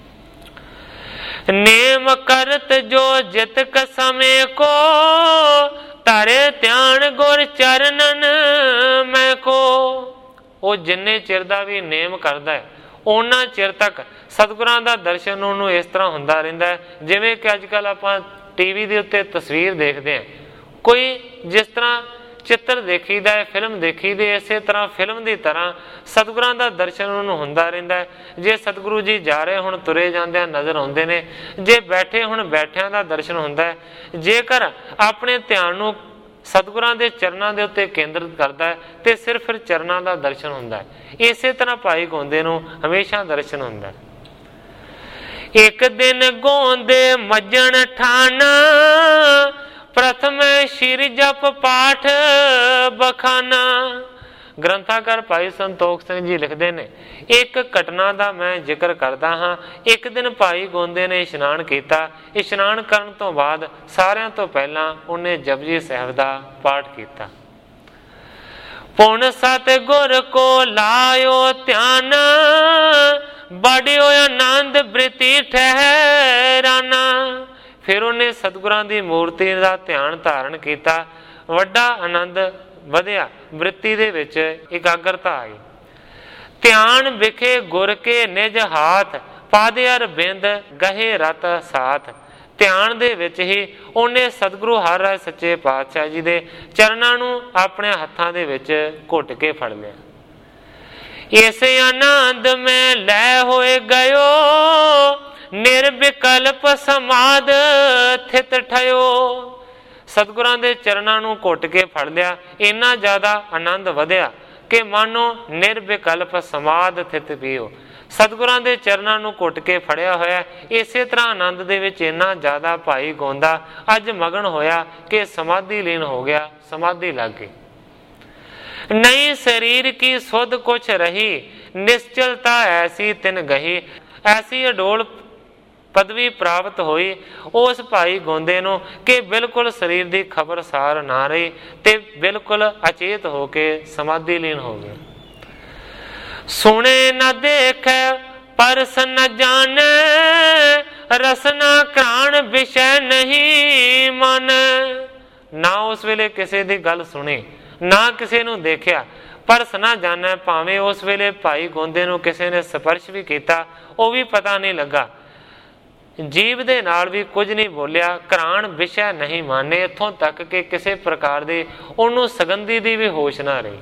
[SPEAKER 1] ਨੇਮ ਕਰਤ ਜੋ ਜਿਤਕ ਸਮੇਂ ਕੋ, ਤਾਰੇ ਧਿਆਨ ਗੁਰ ਚਰਨਨ ਮੈਂ ਕੋ। ਉਹ ਜਿੰਨੇ ਚਿਰ ਦਾ ਵੀ ਨੇਮ ਕਰਦਾ ਹੈ, ਉਹਨਾਂ ਚਿਰ ਤੱਕ ਸਤਿਗੁਰਾਂ ਦਾ ਦਰਸ਼ਨ ਉਹਨੂੰ ਇਸ ਤਰ੍ਹਾਂ ਹੁੰਦਾ ਰਹਿੰਦਾ ਹੈ ਜਿਵੇਂ ਕਿ ਅੱਜ ਕੱਲ੍ਹ ਆਪਾਂ ਟੀ ਵੀ ਦੇ ਉੱਤੇ ਤਸਵੀਰ ਦੇਖਦੇ ਹਾਂ। ਕੋਈ ਜਿਸ ਤਰ੍ਹਾਂ ਚਿੱਤਰ ਦੇਖੀਦਾ ਹੈ, ਫਿਲਮ ਦੇਖੀਦੀ, ਇਸੇ ਤਰ੍ਹਾਂ ਫਿਲਮ ਦੀ ਤਰ੍ਹਾਂ ਸਤਿਗੁਰਾਂ ਦਾ ਦਰਸ਼ਨ ਉਹਨੂੰ ਹੁੰਦਾ ਰਹਿੰਦਾ ਹੈ। ਜੇ ਸਤਿਗੁਰੂ ਜੀ ਜਾ ਰਹੇ ਹੁਣ ਤੁਰੇ ਜਾਂਦਿਆਂ ਨਜ਼ਰ ਆਉਂਦੇ ਨੇ, ਜੇ ਬੈਠੇ ਹੁਣ ਬੈਠਿਆਂ ਦਾ ਦਰਸ਼ਨ ਹੁੰਦਾ ਹੈ। ਜੇਕਰ ਆਪਣੇ ਧਿਆਨ ਨੂੰ ਸਤਿਗੁਰਾਂ ਦੇ ਚਰਨਾਂ ਦੇ ਉੱਤੇ ਕੇਂਦਰਿਤ ਕਰਦਾ ਹੈ ਤੇ ਸਿਰਫ ਫਿਰ ਚਰਨਾਂ ਦਾ ਦਰਸ਼ਨ ਹੁੰਦਾ ਹੈ। ਇਸੇ ਤਰ੍ਹਾਂ ਭਾਈ ਗੋਂਦੇ ਨੂੰ ਹਮੇਸ਼ਾ ਦਰਸ਼ਨ ਹੁੰਦਾ ਹੈ। ਇੱਕ ਦਿਨ ਗੋਂਦੇ ਮੱਜਣ ਠਾਣਾ, ਪ੍ਰਥਮ ਸ਼ਿਰ ਜਪ ਪਾਠ ਬਖਾਨਾ। ਗ੍ਰੰਥਾਕਾਰ ਭਾਈ ਸੰਤੋਖ ਸਿੰਘ ਜੀ ਲਿਖਦੇ ਨੇ, ਇੱਕ ਘਟਨਾ ਦਾ ਮੈਂ ਜ਼ਿਕਰ ਕਰਦਾ ਹਾਂ। ਇੱਕ ਦਿਨ ਭਾਈ ਗੋਂਦੇ ਨੇ ਇਸ਼ਨਾਨ ਕੀਤਾ। ਇਸ਼ਨਾਨ ਕਰਨ ਤੋਂ ਬਾਅਦ ਸਾਰਿਆਂ ਤੋਂ ਪਹਿਲਾਂ ਉਹਨੇ ਜਪਜੀ ਸਾਹਿਬ ਦਾ ਪਾਠ ਕੀਤਾ। ਪੁਨ ਸਤਿਗੁਰ ਕੋ ਲਾਇਓ ਧਿਆਨ, ਬੜਿਓ ਆਨੰਦ ਬ੍ਰਿਤੀ ਠਹਿਰਾਨਾ। ਫਿਰ ਉਹਨੇ ਸਤਿਗੁਰਾਂ ਦੀ ਮੂਰਤੀ ਦਾ ਧਿਆਨ ਧਾਰਨ ਕੀਤਾ, ਵੱਡਾ ਆਨੰਦ ਵਧਿਆ, ਬ੍ਰਿਤੀ ਦੇ ਵਿੱਚ ਇਕਾਗਰਤਾ ਆਈ। ਧਿਆਨ ਵਿਖੇ ਗੁਰ ਕੇ ਨਿਜ ਹਾਥ, ਪਾਦ ਅਰਬਿੰਦ ਗਹੇ ਰਤ ਸਾਥ। ਧਿਆਨ ਦੇ ਵਿੱਚ ਹੀ ਉਹਨੇ ਸਤਿਗੁਰੂ ਹਰਿ ਰਾਇ ਸੱਚੇ ਪਾਤਸ਼ਾਹ ਜੀ ਦੇ ਚਰਨਾਂ ਨੂੰ ਆਪਣੇ ਹੱਥਾਂ ਦੇ ਵਿੱਚ ਘੁੱਟ ਕੇ ਫੜ ਲਿਆ। ਇਸ ਆਨੰਦ ਮੈਂ ਲੈ ਹੋਏ ਗਇਓ, ਨਿਰਵਿਕਲਪ ਸਮਾਦ ਥਿਤ ਠਇਓ। ਸਤਿਗੁਰਾਂ ਦੇ ਚਰਨਾਂ ਨੂੰ ਘੁੱਟ ਕੇ ਫੜ ਲਿਆ, ਇੰਨਾ ਜ਼ਿਆਦਾ ਆਨੰਦ ਵਧਿਆ ਕਿ ਮਾਨੋ ਨਿਰਵਿਕਲਪ ਸਮਾਦ ਥਿਤ ਪੀਓ। ਸਤਿਗੁਰਾਂ ਦੇ ਚਰਨਾਂ ਨੂੰ ਘੁੱਟ ਕੇ ਫੜਿਆ ਹੋਇਆ। ਇਸੇ ਤਰ੍ਹਾਂ ਆਨੰਦ ਦੇ ਵਿੱਚ ਇੰਨਾ ਜ਼ਿਆਦਾ ਭਾਈ ਗੋਂਦਾ ਅੱਜ ਮਗਨ ਹੋਇਆ ਕਿ ਸਮਾਧੀ ਲੀਨ ਹੋ ਗਿਆ, ਸਮਾਧੀ ਲੱਗ ਗਈ। ਨਹੀਂ ਸਰੀਰ ਕੀ ਸੁਧ ਕੁਛ ਰਹੀ, ਨਿਸ਼ਚਲਤਾ ਐਸੀ ਤਿਨ ਗਹੀ। ਐਸੀ ਅਡੋਲ ਪਦਵੀ ਪ੍ਰਾਪਤ ਹੋਈ ਉਸ ਭਾਈ ਗੋਂਦੇ ਨੂੰ ਕਿ ਬਿਲਕੁਲ ਸਰੀਰ ਦੀ ਖਬਰਸਾਰ ਨਾ ਰਹੀ ਤੇ ਬਿਲਕੁਲ ਅਚੇਤ ਹੋ ਕੇ ਸਮਾਧੀ ਲੀਨ ਹੋ ਗਏ। ਸੁਣੇ ਨਾ ਦੇਖੈ ਪਰਸ ਨ ਜਾਣੈ, ਰਸਨਾ ਘ੍ਰਾਣ ਵਿਸ਼ੈ ਨਹੀਂ ਮਨ। ਨਾ ਉਸ ਵੇਲੇ ਕਿਸੇ ਦੀ ਗੱਲ ਸੁਣੀ, ਨਾ ਕਿਸੇ ਨੂੰ ਦੇਖਿਆ, परस ना जाने, भावें उस वेले भाई गोंदे नूं किसी ने स्पर्श भी किया वो भी पता नहीं लगा, जीव दे नाल भी कुछ नहीं बोलिया, घराण विषय नहीं माने, इत्थों तक कि किसी प्रकार दे उन्होंने सगंधी दी भी होश ना रही।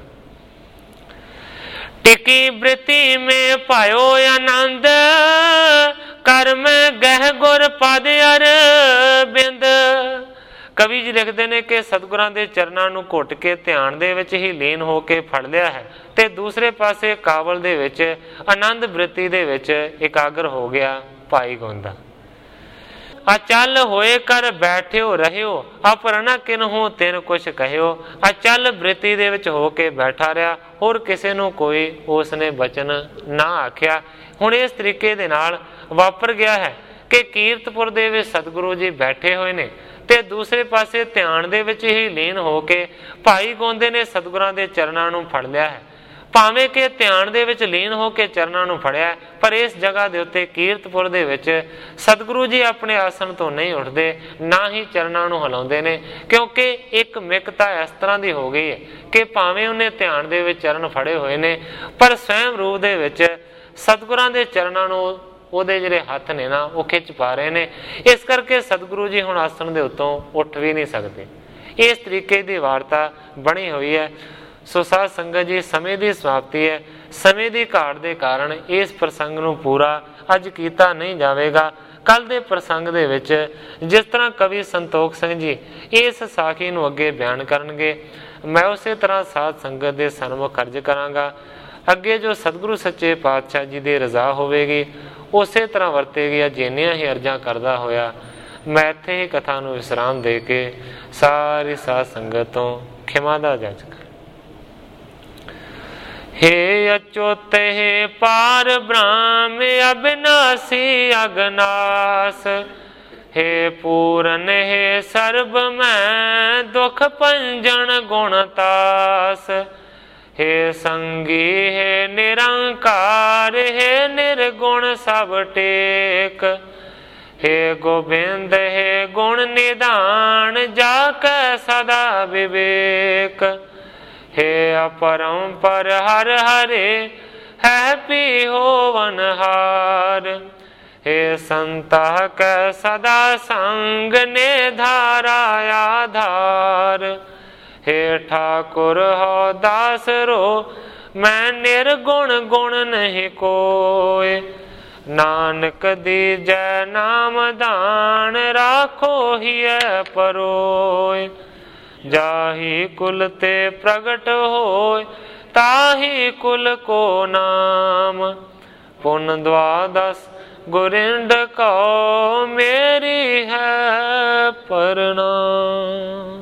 [SPEAKER 1] टिकी बृति में पायो आनंद, कर्म गह गुर पद अरबिंद। कवि जी लिखते हैं कि सतगुरां दे चरनां नूं घुट के ध्यान दे विच ही लीन हो के फड़ लिया है, ते दूसरे पासे कावल दे विच आनंद बृत्ति दे विच एकाग्र हो गया भाई गोंदा। अचल होए कर बैठियो रहियो, अपरना किन्हों तिन कुछ कहियो। अचल बृत्ति दे विच हो के बैठा रहा, होर किसी नूं कोई उसने बचन ना आख्या। हुण इस तरीके दे नाल वापर गया है कि कीरतपुर दे विच सतगुरु जी बैठे हुए ने ते दूसरे पासे ध्यान दे विच ही लीन हो के भाई गोंदे ने सतगुरां दे चरनां नूं फड़ लिया है। भावें कि ध्यान दे विच लीन हो के चरनां नूं फड़िया, पर इस जगह दे उत्ते कीरतपुर दे विच सतगुरु जी अपने आसन तो नहीं उठते, ना ही चरनां नूं हिलाउंदे ने, क्योंकि एक मिकता इस तरह की हो गई है कि भावें उन्हें ध्यान दे विच चरण फड़े हुए ने, पर स्वयं रूप दे विच सतगुरां दे चरनां नूं ਉਹਦੇ ਜਿਹੜੇ ਹੱਥ ਨੇ ਨਾ ਉਹ ਖਿੱਚ ਪਾ ਰਹੇ ਨੇ। ਇਸ ਕਰਕੇ ਸਤਿਗੁਰੂ ਜੀ ਹੁਣ ਆਸਣ ਦੇ ਉੱਤੋਂ ਉੱਠ ਵੀ ਨਹੀਂ ਸਕਦੇ। ਇਸ ਤਰੀਕੇ ਦੀ ਵਾਰਤਾ ਬਣੀ ਹੋਈ ਹੈ। ਸੋ ਸਾਧ ਸੰਗਤ ਜੀ, ਸਮੇਂ ਦੀ ਸਮਾਪਤੀ ਹੈ। ਸਮੇਂ ਦੀ ਘਾਟ ਦੇ ਕਾਰਨ ਇਸ ਪ੍ਰਸੰਗ ਨੂੰ ਪੂਰਾ ਅੱਜ ਕੀਤਾ ਨਹੀਂ ਜਾਵੇਗਾ। ਕੱਲ੍ਹ ਦੇ ਪ੍ਰਸੰਗ ਦੇ ਵਿੱਚ ਜਿਸ ਤਰ੍ਹਾਂ ਕਵੀ ਸੰਤੋਖ ਸਿੰਘ ਜੀ ਇਸ ਸਾਖੀ ਨੂੰ ਅੱਗੇ ਬਿਆਨ ਕਰਨਗੇ, ਮੈਂ ਉਸੇ ਤਰ੍ਹਾਂ ਸਾਧ ਸੰਗਤ ਦੇ ਸਨਮੁਖ ਅਰਜ਼ ਕਰਾਂਗਾ। ਅੱਗੇ ਜੋ ਸਤਿਗੁਰੂ ਸੱਚੇ ਪਾਤਸ਼ਾਹ ਜੀ ਦੀ ਰਜ਼ਾ ਹੋਵੇਗੀ ਉਸੇ ਤਰ੍ਹਾਂ ਵਰਤੇਗੀ। ਜਿੰਨੀਆਂ ਹੀ ਅਰਜ਼ਾਂ ਕਰਦਾ ਹੋਇਆ ਮੈਂ ਇੱਥੇ ਹੀ ਕਥਾ ਨੂੰ ਵਿਸਰਾਮ ਦੇ ਕੇ ਸਾਰੀ ਸਾਧ ਸੰਗਤ ਤੋਂ ਖਿਮਾ ਦਾ ਜੱਜ ਕਰ। हे अच्युत हे पार ब्रह्म अविनाशी अगनास, हे पूरन हे सर्ब में दुख पंजन गुणतास, हे संगी हे निरंकार, हे निर्गुण सब टेक, हे गोविंद हे गुण निदान, जाके सदा विवेक, हे अपरंपर हर हरे है पी होवनहार, हे संता कै सदा संग ने धारा आधार, हे ठाकुर हो दास रो मैं निर्गुण गुण नहीं कोय, नानक दीजै नाम दान राखो हिय परोय, जाहि कुल ते प्रगट होय ताहि कुल को नाम, पुन द्वादश गुरिंद को मेरी है प्रणाम।